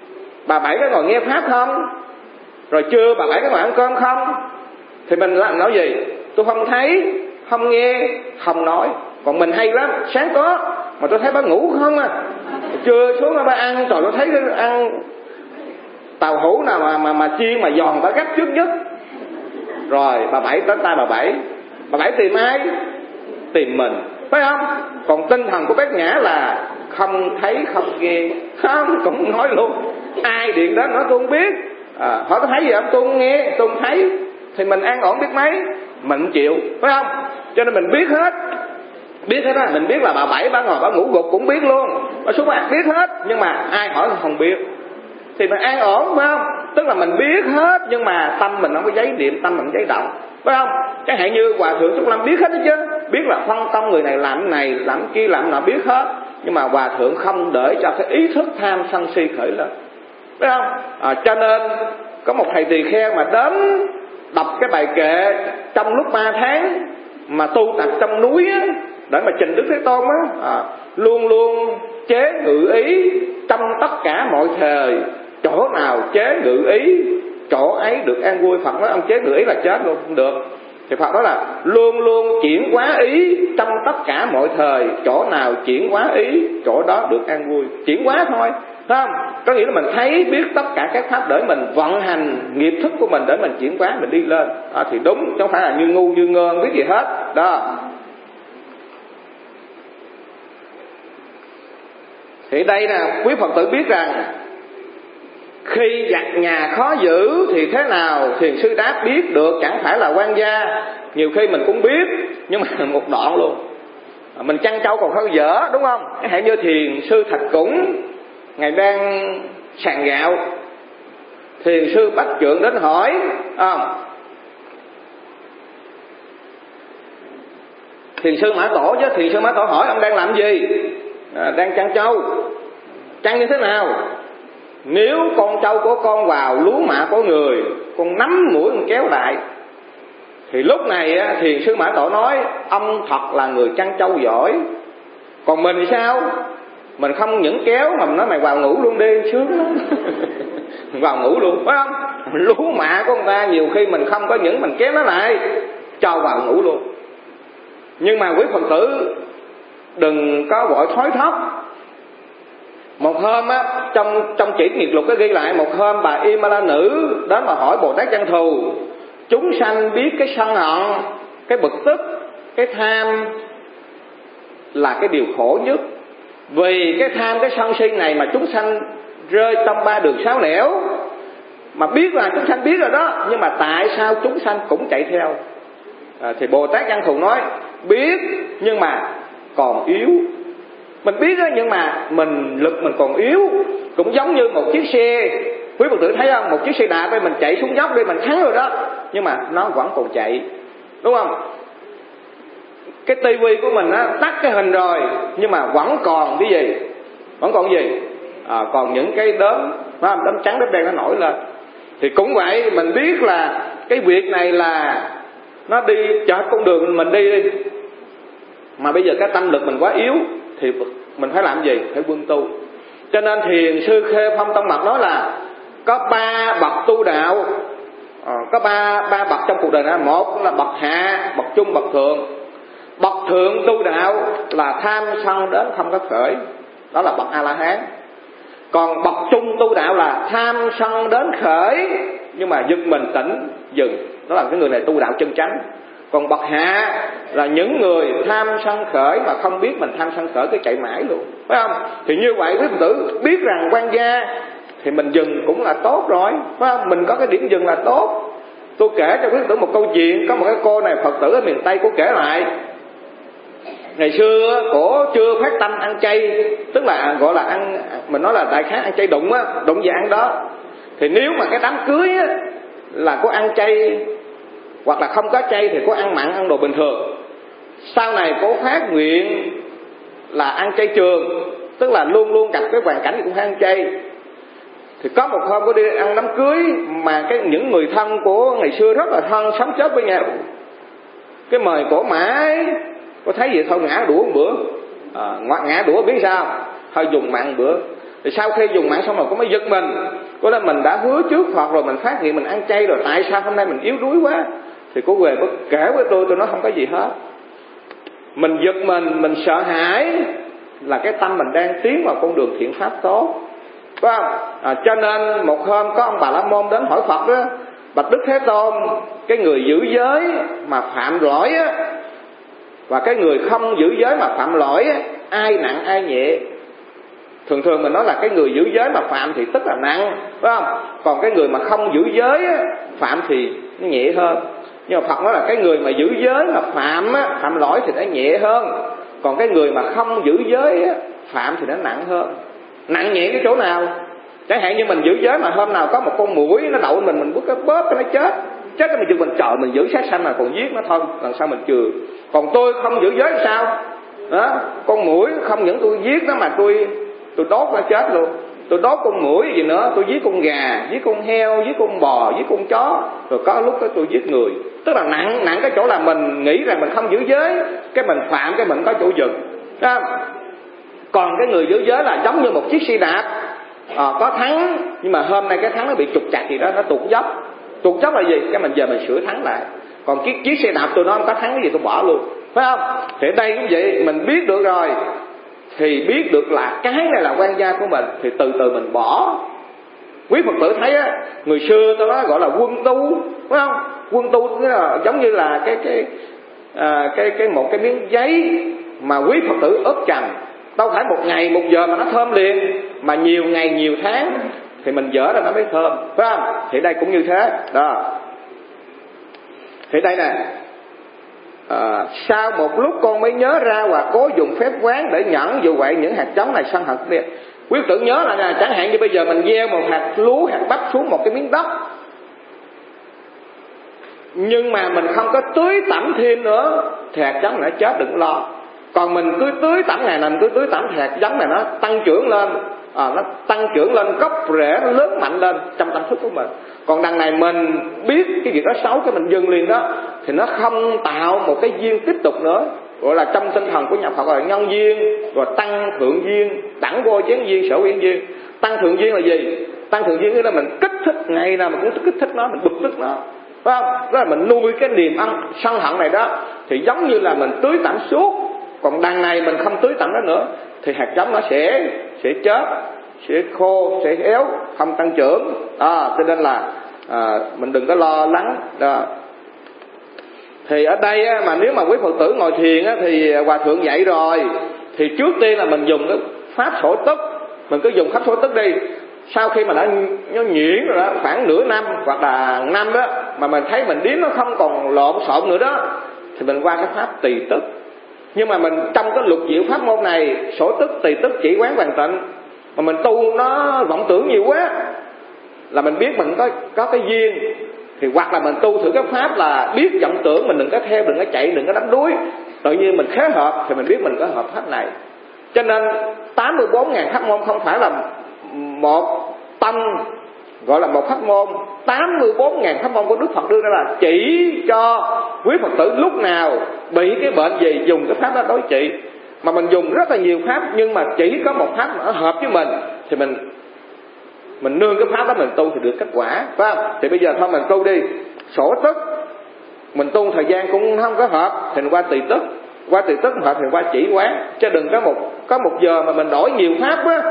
bà Bảy có ngồi nghe pháp không? Rồi trưa bà Bảy có ngồi ăn cơm không? Thì mình làm nói gì? Tôi không thấy, không nghe, không nói. Còn mình hay lắm, sáng có mà tôi thấy bà ngủ không à. Trưa xuống bà ăn, rồi tôi thấy ăn tàu hũ nào mà chiên mà giòn bà gấp trước nhất. Rồi bà Bảy đến tay bà Bảy tìm ai? Tìm mình, phải không? Còn tinh thần của bác Nhã là không thấy không nghe, không cũng nói luôn. Ai điện đến nói tôi không biết, hỏi có thấy gì không? Tôi không nghe, tôi không thấy. Thì mình an ổn biết mấy, mình không chịu, phải không? Cho nên mình biết hết á. Mình biết là bà Bảy bà ngồi bà ngủ gục cũng biết luôn, bà xuống bà biết hết, nhưng mà ai hỏi không biết thì mình an ổn, phải không? Tức là mình biết hết nhưng mà tâm mình không có giấy niệm, tâm mình không giấy động, phải không? Chẳng hạn như Hòa Thượng Trúc Lâm biết hết đó chứ, biết là phân tâm người này làm cái này làm cái kia làm nọ, biết hết, nhưng mà Hòa Thượng không để cho cái ý thức tham sân si khởi lên, phải không? Cho nên có một thầy tỳ kheo mà đến đọc cái bài kệ trong lúc 3 tháng mà tu tập trong núi á, để mà trình Đức Thế Tôn á, luôn luôn chế ngự ý trong tất cả mọi thời, chỗ nào chế ngự ý chỗ ấy được an vui. Phật nói ông chế ngự ý là chết luôn, không được. Thì Phật nói là luôn luôn chuyển hóa ý trong tất cả mọi thời, chỗ nào chuyển hóa ý chỗ đó được an vui. Chuyển hóa thôi, phải không? Có nghĩa là mình thấy biết tất cả các pháp để mình vận hành nghiệp thức của mình để mình chuyển hóa, mình đi lên. Thì đúng, chứ không phải là như ngu như ngơ không biết gì hết đó. Thì đây nè, quý Phật tử biết rằng khi giặt nhà khó giữ thì thế nào? Thiền sư đáp biết được, chẳng phải là quan gia. Nhiều khi mình cũng biết, nhưng mà một đoạn luôn. Mình chăn trâu còn hơi dở, đúng không? Chẳng hạn như thiền sư Thạch Củng, ngài đang sàn gạo, thiền sư Bách Trượng đến hỏi, thiền sư Mã Tổ chứ, thiền sư Mã Tổ hỏi ông đang làm gì? Đang chăn trâu. Chăn như thế nào? Nếu con trâu của con vào lúa mạ của người, con nắm mũi con kéo lại, thì lúc này thiền sư Mã Tổ nói ông thật là người chăn trâu giỏi. Còn mình sao? Mình không những kéo mà mình nói mày vào ngủ luôn đi, sướng lắm. Vào ngủ luôn, phải không? Lúa mạ của người ta nhiều khi mình không có những mình kéo nó lại, cho vào ngủ luôn. Nhưng mà quý Phật tử đừng có vội thối thóp. Một hôm á, trong chỉ nghiệp lục có ghi lại, một hôm bà Y Ma La Nữ đến mà hỏi Bồ Tát Văn Thù, chúng sanh biết cái sân hận, cái bực tức, cái tham là cái điều khổ nhất. Vì cái tham, cái sân si này mà chúng sanh rơi trong 3 đường 6 nẻo. Mà biết là chúng sanh biết rồi đó, nhưng mà tại sao chúng sanh cũng chạy theo? Thì Bồ Tát Văn Thù nói biết nhưng mà còn yếu. Mình biết đó, nhưng mà lực mình còn yếu. Cũng giống như một chiếc xe, quý Phật tử thấy không? Một chiếc xe đạp đây mình chạy xuống dốc đi, mình thắng rồi đó, nhưng mà nó vẫn còn chạy, đúng không? Cái tivi của mình á, tắt cái hình rồi, nhưng mà vẫn còn cái gì? Vẫn còn gì? Còn những cái đốm, đốm trắng đốm đen nó nổi lên. Thì cũng vậy, mình biết là cái việc này là nó đi chợ con đường mình đi, mà bây giờ cái tâm lực mình quá yếu thì mình phải làm gì? Phải quân tu. Cho nên thiền sư Khê Phong Tông Mật nói là có 3 bậc tu đạo, có ba bậc trong cuộc đời này. Một là bậc hạ, bậc trung, bậc thượng. Bậc thượng tu đạo là tham sân đến không có khởi, đó là bậc A La Hán. Còn bậc trung tu đạo là tham sân đến khởi nhưng mà giật mình tỉnh dừng, đó là cái người này tu đạo chân chánh. Còn bậc hạ là những người tham sân khởi mà không biết mình tham sân khởi cứ chạy mãi luôn, phải không? Thì như vậy quý Phật tử biết rằng quan gia thì mình dừng cũng là tốt rồi, phải không? Mình có cái điểm dừng là tốt. Tôi kể cho quý Phật tử một câu chuyện. Có một cái cô này Phật tử ở miền Tây, cô kể lại ngày xưa cổ chưa phát tâm ăn chay, tức là gọi là ăn, mình nói là đại khái ăn chay đụng á, đụng gì ăn đó. Thì nếu mà cái đám cưới á là có ăn chay hoặc là không có chay thì có ăn mặn, ăn đồ bình thường. Sau này cô phát nguyện là ăn chay trường, tức là luôn luôn gặp cái hoàn cảnh thì cũng phải ăn chay. Thì có một hôm cô đi ăn đám cưới mà những người thân của ngày xưa rất là thân, sống chết với nhau, cái mời cổ mãi. Cô thấy vậy thôi ngã đũa một bữa, ngã đũa biết sao, thôi dùng mặn bữa. Thì sau khi dùng mạng xong rồi cũng mới giật mình, có lẽ mình đã hứa trước Phật rồi, mình phát hiện mình ăn chay rồi, tại sao hôm nay mình yếu đuối quá? Thì cô về kể với tôi nói không có gì hết. Mình giật mình sợ hãi là cái tâm mình đang tiến vào con đường thiện pháp tốt, phải không? Cho nên một hôm có ông Bà La Môn đến hỏi Phật đó: bạch Đức Thế Tôn, cái người giữ giới mà phạm lỗi á, và cái người không giữ giới mà phạm lỗi á, ai nặng ai nhẹ? Thường thường mình nói là cái người giữ giới mà phạm thì tức là nặng, phải không? Còn cái người mà không giữ giới á, phạm thì nó nhẹ hơn. Nhưng mà Phật nói là cái người mà giữ giới mà phạm lỗi thì nó nhẹ hơn, còn cái người mà không giữ giới á, phạm thì nó nặng hơn. Nặng nhẹ cái chỗ nào? Chẳng hạn như mình giữ giới mà hôm nào có một con muỗi nó đậu mình bứt cái bóp cái nó chết cái mình trời, mình giữ sát sanh mà còn giết nó thôi, lần sau mình chừa. Còn tôi không giữ giới thì sao đó? Con muỗi không những tôi giết nó mà tôi đốt nó chết luôn. Tôi đốt con muỗi gì nữa, tôi giết con gà, giết con heo, giết con bò, giết con chó, rồi có lúc đó tôi giết người. Tức là nặng cái chỗ là mình nghĩ rằng mình không giữ giới, cái mình phạm, cái mình có chỗ dừng. Còn cái người giữ giới là giống như một chiếc xe đạp, có thắng nhưng mà hôm nay cái thắng nó bị trục chặt gì đó, nó tụt dốc. Tụt dốc là gì? Cái mình giờ mình sửa thắng lại. Còn chiếc xe đạp tôi nói không có thắng cái gì tôi bỏ luôn, phải không? Thì đây cũng vậy, mình biết được rồi thì biết được là cái này là quan gia của mình thì từ từ mình bỏ. Quý Phật tử thấy á, người xưa tôi nói gọi là quân tu, phải không? Quân tu là giống như là một cái miếng giấy mà quý Phật tử ướp chầm, đâu phải một ngày một giờ mà nó thơm liền, mà nhiều ngày nhiều tháng thì mình dở ra nó mới thơm, phải không? Thì đây cũng như thế đó. Thì đây nè, sau một lúc con mới nhớ ra và cố dùng phép quán để nhẫn dụ vậy những hạt giống này sân hận đi. Quý tử nhớ là nè, chẳng hạn như bây giờ mình gieo một hạt lúa, hạt bắp xuống một cái miếng đất, nhưng mà mình không có tưới tẩm thêm nữa thì hạt giống này nó chết, đừng lo. Còn mình cứ tưới tẩm ngày nào mình tưới tẩm thì hạt giống này nó tăng trưởng lên, nó tăng trưởng lên, gốc rễ nó lớn mạnh lên trong tâm thức của mình. Còn đằng này mình biết cái việc đó xấu cái mình dừng liền đó, thì nó không tạo một cái duyên tiếp tục nữa, gọi là trong tinh thần của nhà Phật gọi là nhân duyên, rồi tăng thượng duyên, đẳng vô chén duyên, sở uyên duyên. Tăng thượng duyên là gì? Tăng thượng duyên nghĩa là mình kích thích, ngày nào mình cũng kích thích nó, mình bực tức nó, phải không? Đó là mình nuôi cái niềm sân hận này đó, thì giống như là mình tưới tẩm suốt. Còn đằng này mình không tưới tẩm nó nữa thì hạt giống nó sẽ chết, sẽ khô, sẽ héo, không tăng trưởng. Cho nên là mình đừng có lo lắng đó. Thì ở đây á, mà nếu mà quý Phật tử ngồi thiền á, thì Hòa Thượng dạy rồi, thì trước tiên là mình dùng cái pháp sổ tức. Mình cứ dùng pháp sổ tức đi. Sau khi mà nó nhuyễn rồi đó, khoảng nửa năm hoặc là năm đó, mà mình thấy mình điếm nó không còn lộn xộn nữa đó, thì mình qua cái pháp tỳ tức. Nhưng mà mình trong cái lục diệu pháp môn này, sổ tức, tỳ tức, chỉ quán hoàn tịnh, mà mình tu nó vọng tưởng nhiều quá, là mình biết mình có cái duyên, thì hoặc là mình tu thử cái pháp là biết vọng tưởng, mình đừng có theo, đừng có chạy, đừng có đánh đuối. Tự nhiên mình khế hợp thì mình biết mình có hợp pháp này. Cho nên 84.000 pháp môn không phải là một tông, gọi là một pháp môn. 84.000 pháp môn của Đức Phật đưa ra là chỉ cho quý Phật tử lúc nào bị cái bệnh gì dùng cái pháp đó đối trị. Mà mình dùng rất là nhiều pháp, nhưng mà chỉ có một pháp mà hợp với mình thì mình nương cái pháp đó mình tu thì được kết quả, phải không? Thì bây giờ thôi mình tu đi sổ tức, mình tu thời gian cũng không có hợp thì mình qua tỳ tức, qua tỳ tức hợp thì qua chỉ quán. Chứ đừng có một giờ mà mình đổi nhiều pháp á.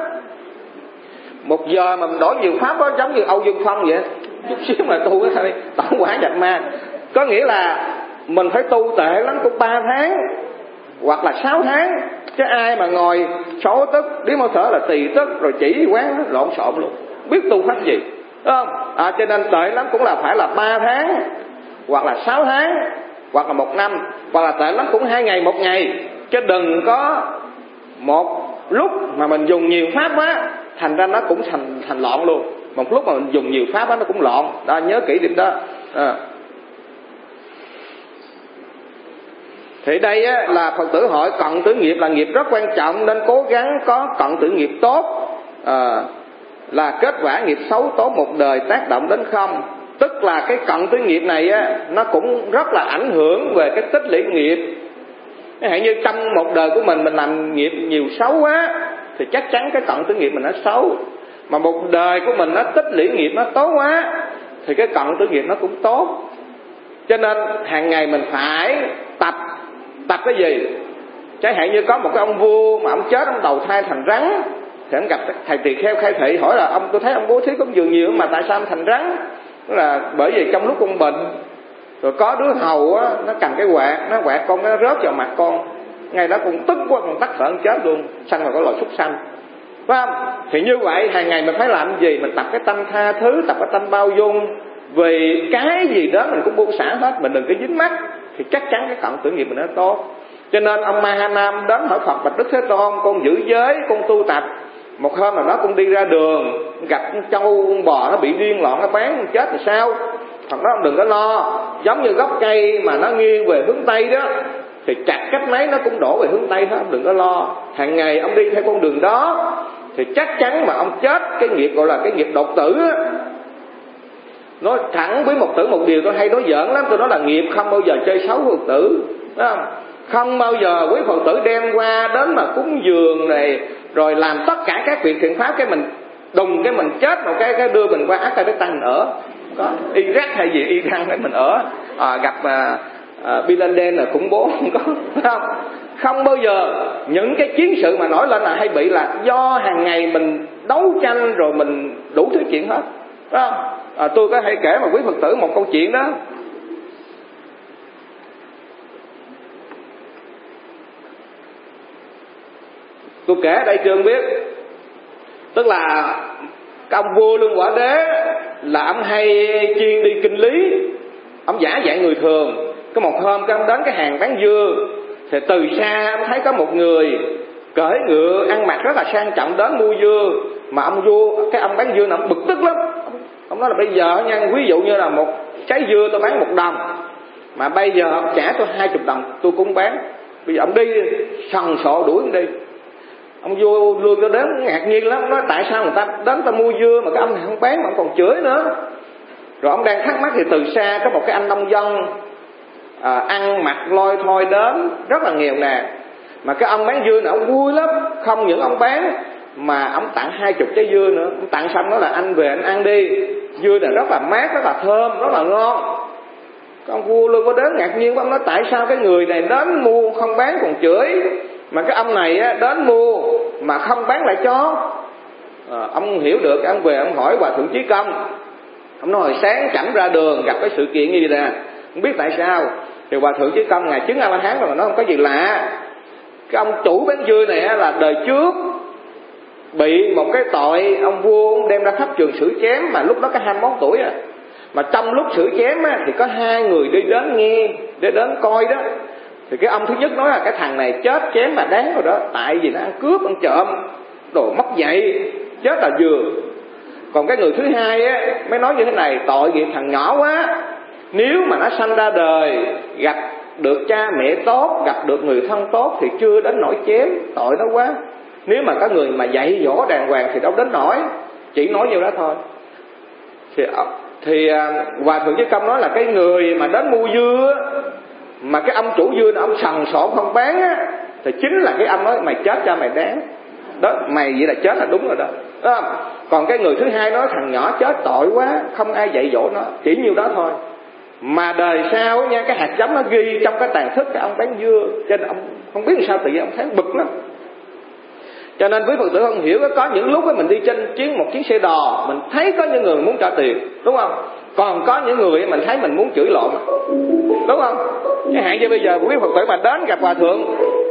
Một giờ mà mình đổi nhiều pháp đó giống như Âu Dương Phong vậy, chút xíu mà tu cái thôi tổng quả nhập ma. Có nghĩa là mình phải tu tệ lắm cũng 3 tháng hoặc là 6 tháng, chứ ai mà ngồi sổ tức, điếm hơi thở là tỳ tức rồi chỉ quán lộn xộn luôn, biết tu pháp gì, đúng không? Cho nên tệ lắm cũng là phải là 3 tháng hoặc là 6 tháng hoặc là 1 năm, hoặc là tệ lắm cũng 2 ngày 1 ngày, chứ đừng có một lúc mà mình dùng nhiều pháp quá thành ra nó cũng thành loạn luôn. Một lúc mà mình dùng nhiều pháp đó, nó cũng loạn đó, nhớ kỹ điểm đó. Thì đây á, là Phật tử hỏi cận tử nghiệp là nghiệp rất quan trọng, nên cố gắng có cận tử nghiệp tốt, là kết quả nghiệp xấu tốn một đời tác động đến không. Tức là cái cận tử nghiệp này á, nó cũng rất là ảnh hưởng về cái tích lũy nghiệp. Chẳng hạn như trong một đời của mình làm nghiệp nhiều xấu quá thì chắc chắn cái cận tử nghiệp mình nó xấu. Mà một đời của mình nó tích lũy nghiệp nó tốt quá thì cái cận tử nghiệp nó cũng tốt. Cho nên hàng ngày mình phải tập cái gì? Chẳng hạn như có một cái ông vua mà ông chết, ông đầu thai thành rắn, thì ông gặp thầy tỳ kheo khai thị hỏi là tôi thấy ông bố thí cúng dường nhiều mà tại sao ông thành rắn? Đó là bởi vì trong lúc con bệnh, rồi có đứa hầu á, nó cầm cái quạt, nó quạt con, nó rớt vào mặt con, ngay đó con tức quá, con tắt thở chết luôn, sanh vào cái loài súc sanh, phải không? Thì như vậy hàng ngày mình phải làm gì? Mình tập cái tâm tha thứ, tập cái tâm bao dung, vì cái gì đó mình cũng buông xả hết, mình đừng có dính mắc, thì chắc chắn cái cận tử nghiệp mình nó tốt. Cho nên ông Ma Ha Nam đến hỏi Phật: bạch Đức Thế Tôn, con giữ giới, con tu tập. Một hôm nào đó con đi ra đường, gặp con trâu, con bò nó bị điên loạn, nó bán, con chết thì sao? Phật nói ông đừng có lo, giống như gốc cây mà nó nghiêng về hướng Tây đó, thì chặt cách mấy nó cũng đổ về hướng Tây hết, đừng có lo. Hàng ngày ông đi theo con đường đó thì chắc chắn mà ông chết cái nghiệp gọi là cái nghiệp đột tử á. Nói thẳng với một tử một điều tôi hay nói giỡn lắm, tôi nói là nghiệp không bao giờ chơi xấu Phật tử, phải không? Không bao giờ quý Phật tử đem qua đến mà cúng dường này, rồi làm tất cả các việc thiện pháp, cái mình đùng cái mình chết một cái đưa mình qua ác cái tăng mình ở, có Iraq hay gì Iran để mình ở, gặp Bin Laden là khủng bố, không bao giờ. Những cái chiến sự mà nổi lên là hay bị là do hàng ngày mình đấu tranh, rồi mình đủ thứ chuyện hết, phải không? Tôi có hay kể mà quý Phật tử một câu chuyện đó. Tôi kể ở đây chưa biết. Tức là cái ông vua Lương Quả Đế là ông hay chuyên đi kinh lý, ông giả dạng người thường. Có một hôm cái ông đến cái hàng bán dưa, thì từ xa ông thấy có một người cởi ngựa ăn mặc rất là sang trọng đến mua dưa. Mà ông vua, cái ông bán dưa này ông bực tức lắm. Ông nói là bây giờ nha, ví dụ như là một trái dưa tôi bán 1 đồng, mà bây giờ ông trả tôi 20 đồng tôi cũng bán. Bây giờ ông đi sần sộ đuổi ông đi. Ông vua Lương Quả Đế ngạc nhiên lắm, nói tại sao người ta đến ta mua dưa mà cái ông này không bán mà ông còn chửi nữa. Rồi ông đang thắc mắc thì từ xa có một cái anh nông dân ăn mặc lôi thôi đến, rất là nghèo nàn. Mà cái ông bán dưa này ông vui lắm, không những ông bán mà ông tặng 20 trái dưa nữa. Ông tặng xong đó là anh về anh ăn đi, dưa này rất là mát, rất là thơm, rất là ngon. Ông vua Lương Quả Đế ngạc nhiên quá, ông nói tại sao cái người này đến mua không bán còn chửi, mà cái ông này á, đến mua mà không bán lại cho. Ông hiểu được, ông về ông hỏi Hòa Thượng Chí Công. Ông nói hồi sáng chẳng ra đường gặp cái sự kiện như vậy nè, không biết tại sao. Thì Hòa Thượng Chí Công ngài chứng A-la-hán rồi, nó không có gì lạ. Cái ông chủ bán dưa này á, là đời trước bị một cái tội ông vua ông đem ra pháp trường xử chém, mà lúc đó có 21 tuổi à. Mà trong lúc xử chém á, thì có 2 người đi đến nghe, đi đến coi đó. Thì cái ông thứ nhất nói là cái thằng này chết chém mà đáng rồi đó, tại vì nó ăn cướp, ăn trộm, đồ mất dạy, chết là vừa. Còn cái người thứ hai á, mới nói như thế này: tội nghiệp thằng nhỏ quá, nếu mà nó sanh ra đời gặp được cha mẹ tốt, gặp được người thân tốt thì chưa đến nỗi chém, tội nó quá. Nếu mà có người mà dạy dỗ đàng hoàng thì đâu đến nỗi, chỉ nói như đó thôi. Thì Hòa Thượng Chí Công nói là cái người mà đến mua dưa mà cái ông chủ dưa ông sần sộ không bán á, thì chính là cái ông nói mày chết cho mày đáng đó, mày vậy là chết là đúng rồi đó, đúng không? Còn cái người thứ hai nói thằng nhỏ chết tội quá, không ai dạy dỗ nó, chỉ nhiêu đó thôi. Mà đời sau nha, cái hạt giống nó ghi trong cái tàn thức cái ông bán dưa, cho nên ông không biết sao tự nhiên ông thấy bực lắm. Cho nên quý Phật tử không hiểu, có những lúc mình đi trên một chuyến xe đò, mình thấy có những người muốn trả tiền, đúng không? Còn có những người mình thấy mình muốn chửi lộn, đúng không? Chẳng hạn như bây giờ quý Phật tử mà đến gặp Hòa Thượng,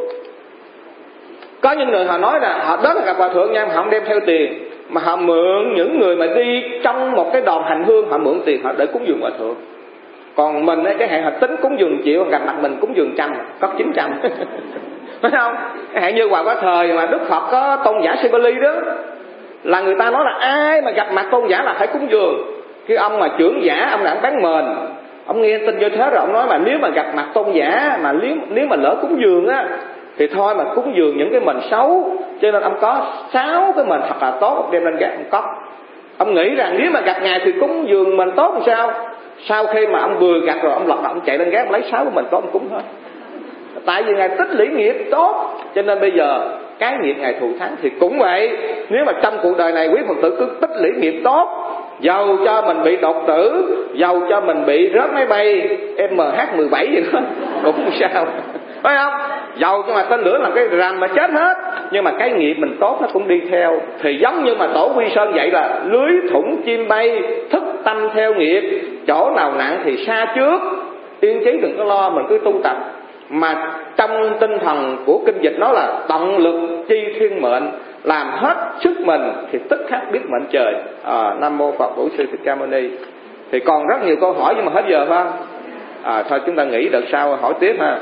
có những người họ nói là họ đến gặp Hòa Thượng nha, họ không đem theo tiền, mà họ mượn những người mà đi trong một cái đoàn hành hương, họ mượn tiền họ để cúng dường Hòa Thượng. Còn mình ấy, cái hạn họ tính cúng dường triệu, gặp mặt mình cúng dường 100, có 900. Phải không? Cái hạn như vào cái thời mà Đức Phật có tôn giả Sibeli đó, là người ta nói là ai mà gặp mặt tôn giả là phải cúng dường. Cái ông mà trưởng giả, ông là ông bán mền, ông nghe tin như thế rồi ông nói mà nếu mà gặp mặt tôn giả mà nếu mà lỡ cúng dường á thì thôi mà cúng dường những cái mền xấu. Cho nên ông có 6 cái mền thật là tốt, ông đem lên gác ông cất. Ông nghĩ rằng nếu mà gặp ngài thì cúng dường mền tốt làm sao? Sau khi mà ông vừa gặp rồi ông lật ông chạy lên gác lấy 6 cái mền tốt ông cúng thôi. Tại vì ngài tích lũy nghiệp tốt, cho nên bây giờ cái nghiệp ngày thù thắng. Thì cũng vậy, nếu mà trong cuộc đời này quý Phật tử cứ tích lũy nghiệp tốt, dầu cho mình bị đột tử, dầu cho mình bị rớt máy bay MH17 gì đó cũng không sao, phải không? Dầu cho mà tên lửa làm cái ràm mà chết hết, nhưng mà cái nghiệp mình tốt nó cũng đi theo. Thì giống như mà Tổ Quy Sơn vậy, là lưới thủng chim bay, thức tâm theo nghiệp, chỗ nào nặng thì xa trước, yên chí đừng có lo, mình cứ tu tập. Mà trong tinh thần của kinh dịch nó là động lực chi thiên mệnh, làm hết sức mình thì tức khắc biết mệnh trời. Nam mô Phật Bổn Sư Thích Ca Mâu Ni. Thì còn rất nhiều câu hỏi nhưng mà hết giờ phải không? Thôi chúng ta nghĩ đợt sau hỏi tiếp ha.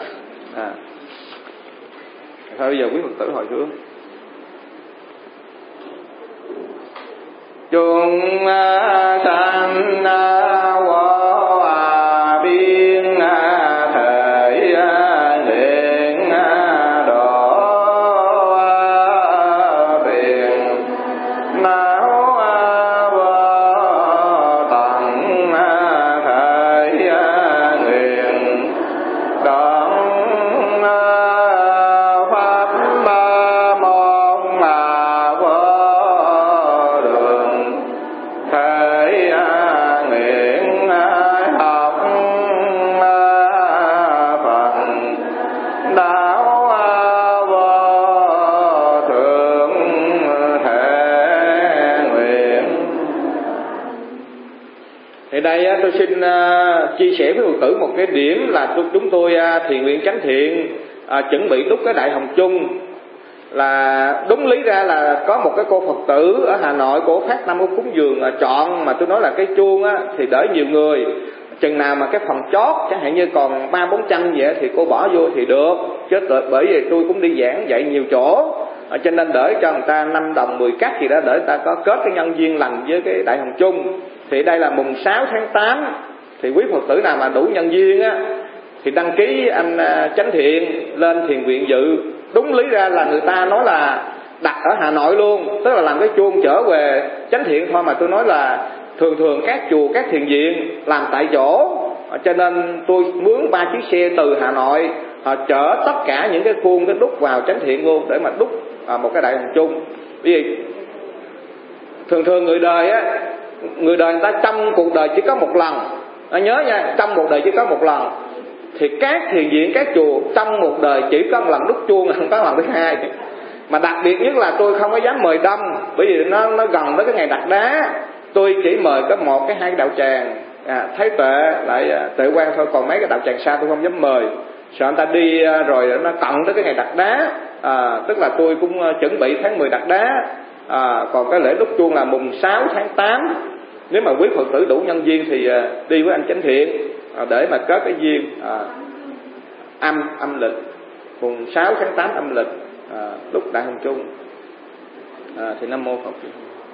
Thôi bây giờ quý Phật tử hồi hướng. Chúng sanh vô biên thể nguyện độ biển não vô tận thể nguyện đoạn pháp môn vô đường thể nguyện học phần đạo vô thượng thể nguyện. Thì đây tôi xin chia sẻ với Phật tử một cái điểm là chúng tôi thiền nguyện chánh thiện chuẩn bị đúc cái Đại Hồng Chung. Là đúng lý ra là có một cái cô Phật tử ở Hà Nội, cô phát năm cô cúng dường chọn, mà tôi nói là cái chuông thì đỡ nhiều người, chừng nào mà cái phần chót chẳng hạn như còn 300-400 vậy thì cô bỏ vô thì được, chứ bởi vì tôi cũng đi giảng dạy nhiều chỗ, cho nên đỡ cho người ta 5 đồng 10 cắt gì đó, để người ta có kết cái nhân duyên lành với cái Đại Hồng Chung. Thì đây là mùng 6 tháng 8, thì quý Phật tử nào mà đủ nhân duyên thì đăng ký anh chánh thiện lên thiền viện dự. Đúng lý ra là người ta nói là đặt ở Hà Nội luôn, tức là làm cái chuông trở về chánh thiện thôi, mà tôi nói là thường các chùa các thiền viện làm tại chỗ, cho nên tôi mướn 3 chiếc xe từ Hà Nội, họ chở tất cả những cái khuôn cái đúc vào chánh thiện luôn, để mà đúc một cái Đại Hồng Chung. Bởi vì thường người đời người ta trong cuộc đời chỉ có một lần, nhớ nha, trong một đời chỉ có một lần. Thì các thiền viện các chùa trong một đời chỉ có một lần đúc chuông, không có lần thứ hai. Mà đặc biệt nhất là tôi không có dám mời đông, bởi vì nó gần tới cái ngày đặt đá. Tôi chỉ mời có 1 hay 2 đạo tràng Thái Tuệ lại Tuệ Quang thôi, còn mấy cái đạo tràng xa tôi không dám mời, sợ người ta đi rồi nó cận tới cái ngày đặt đá. Tức là tôi cũng chuẩn bị tháng 10 đặt đá. Còn cái lễ đúc chuông là mùng 6 tháng 8. Nếu mà quý Phật tử đủ nhân duyên thì đi với anh chánh thiện để mà kết cái duyên âm lịch mùng 6 tháng 8 âm lịch đúc Đại Hồng Chung. Thì Nam mô Phật.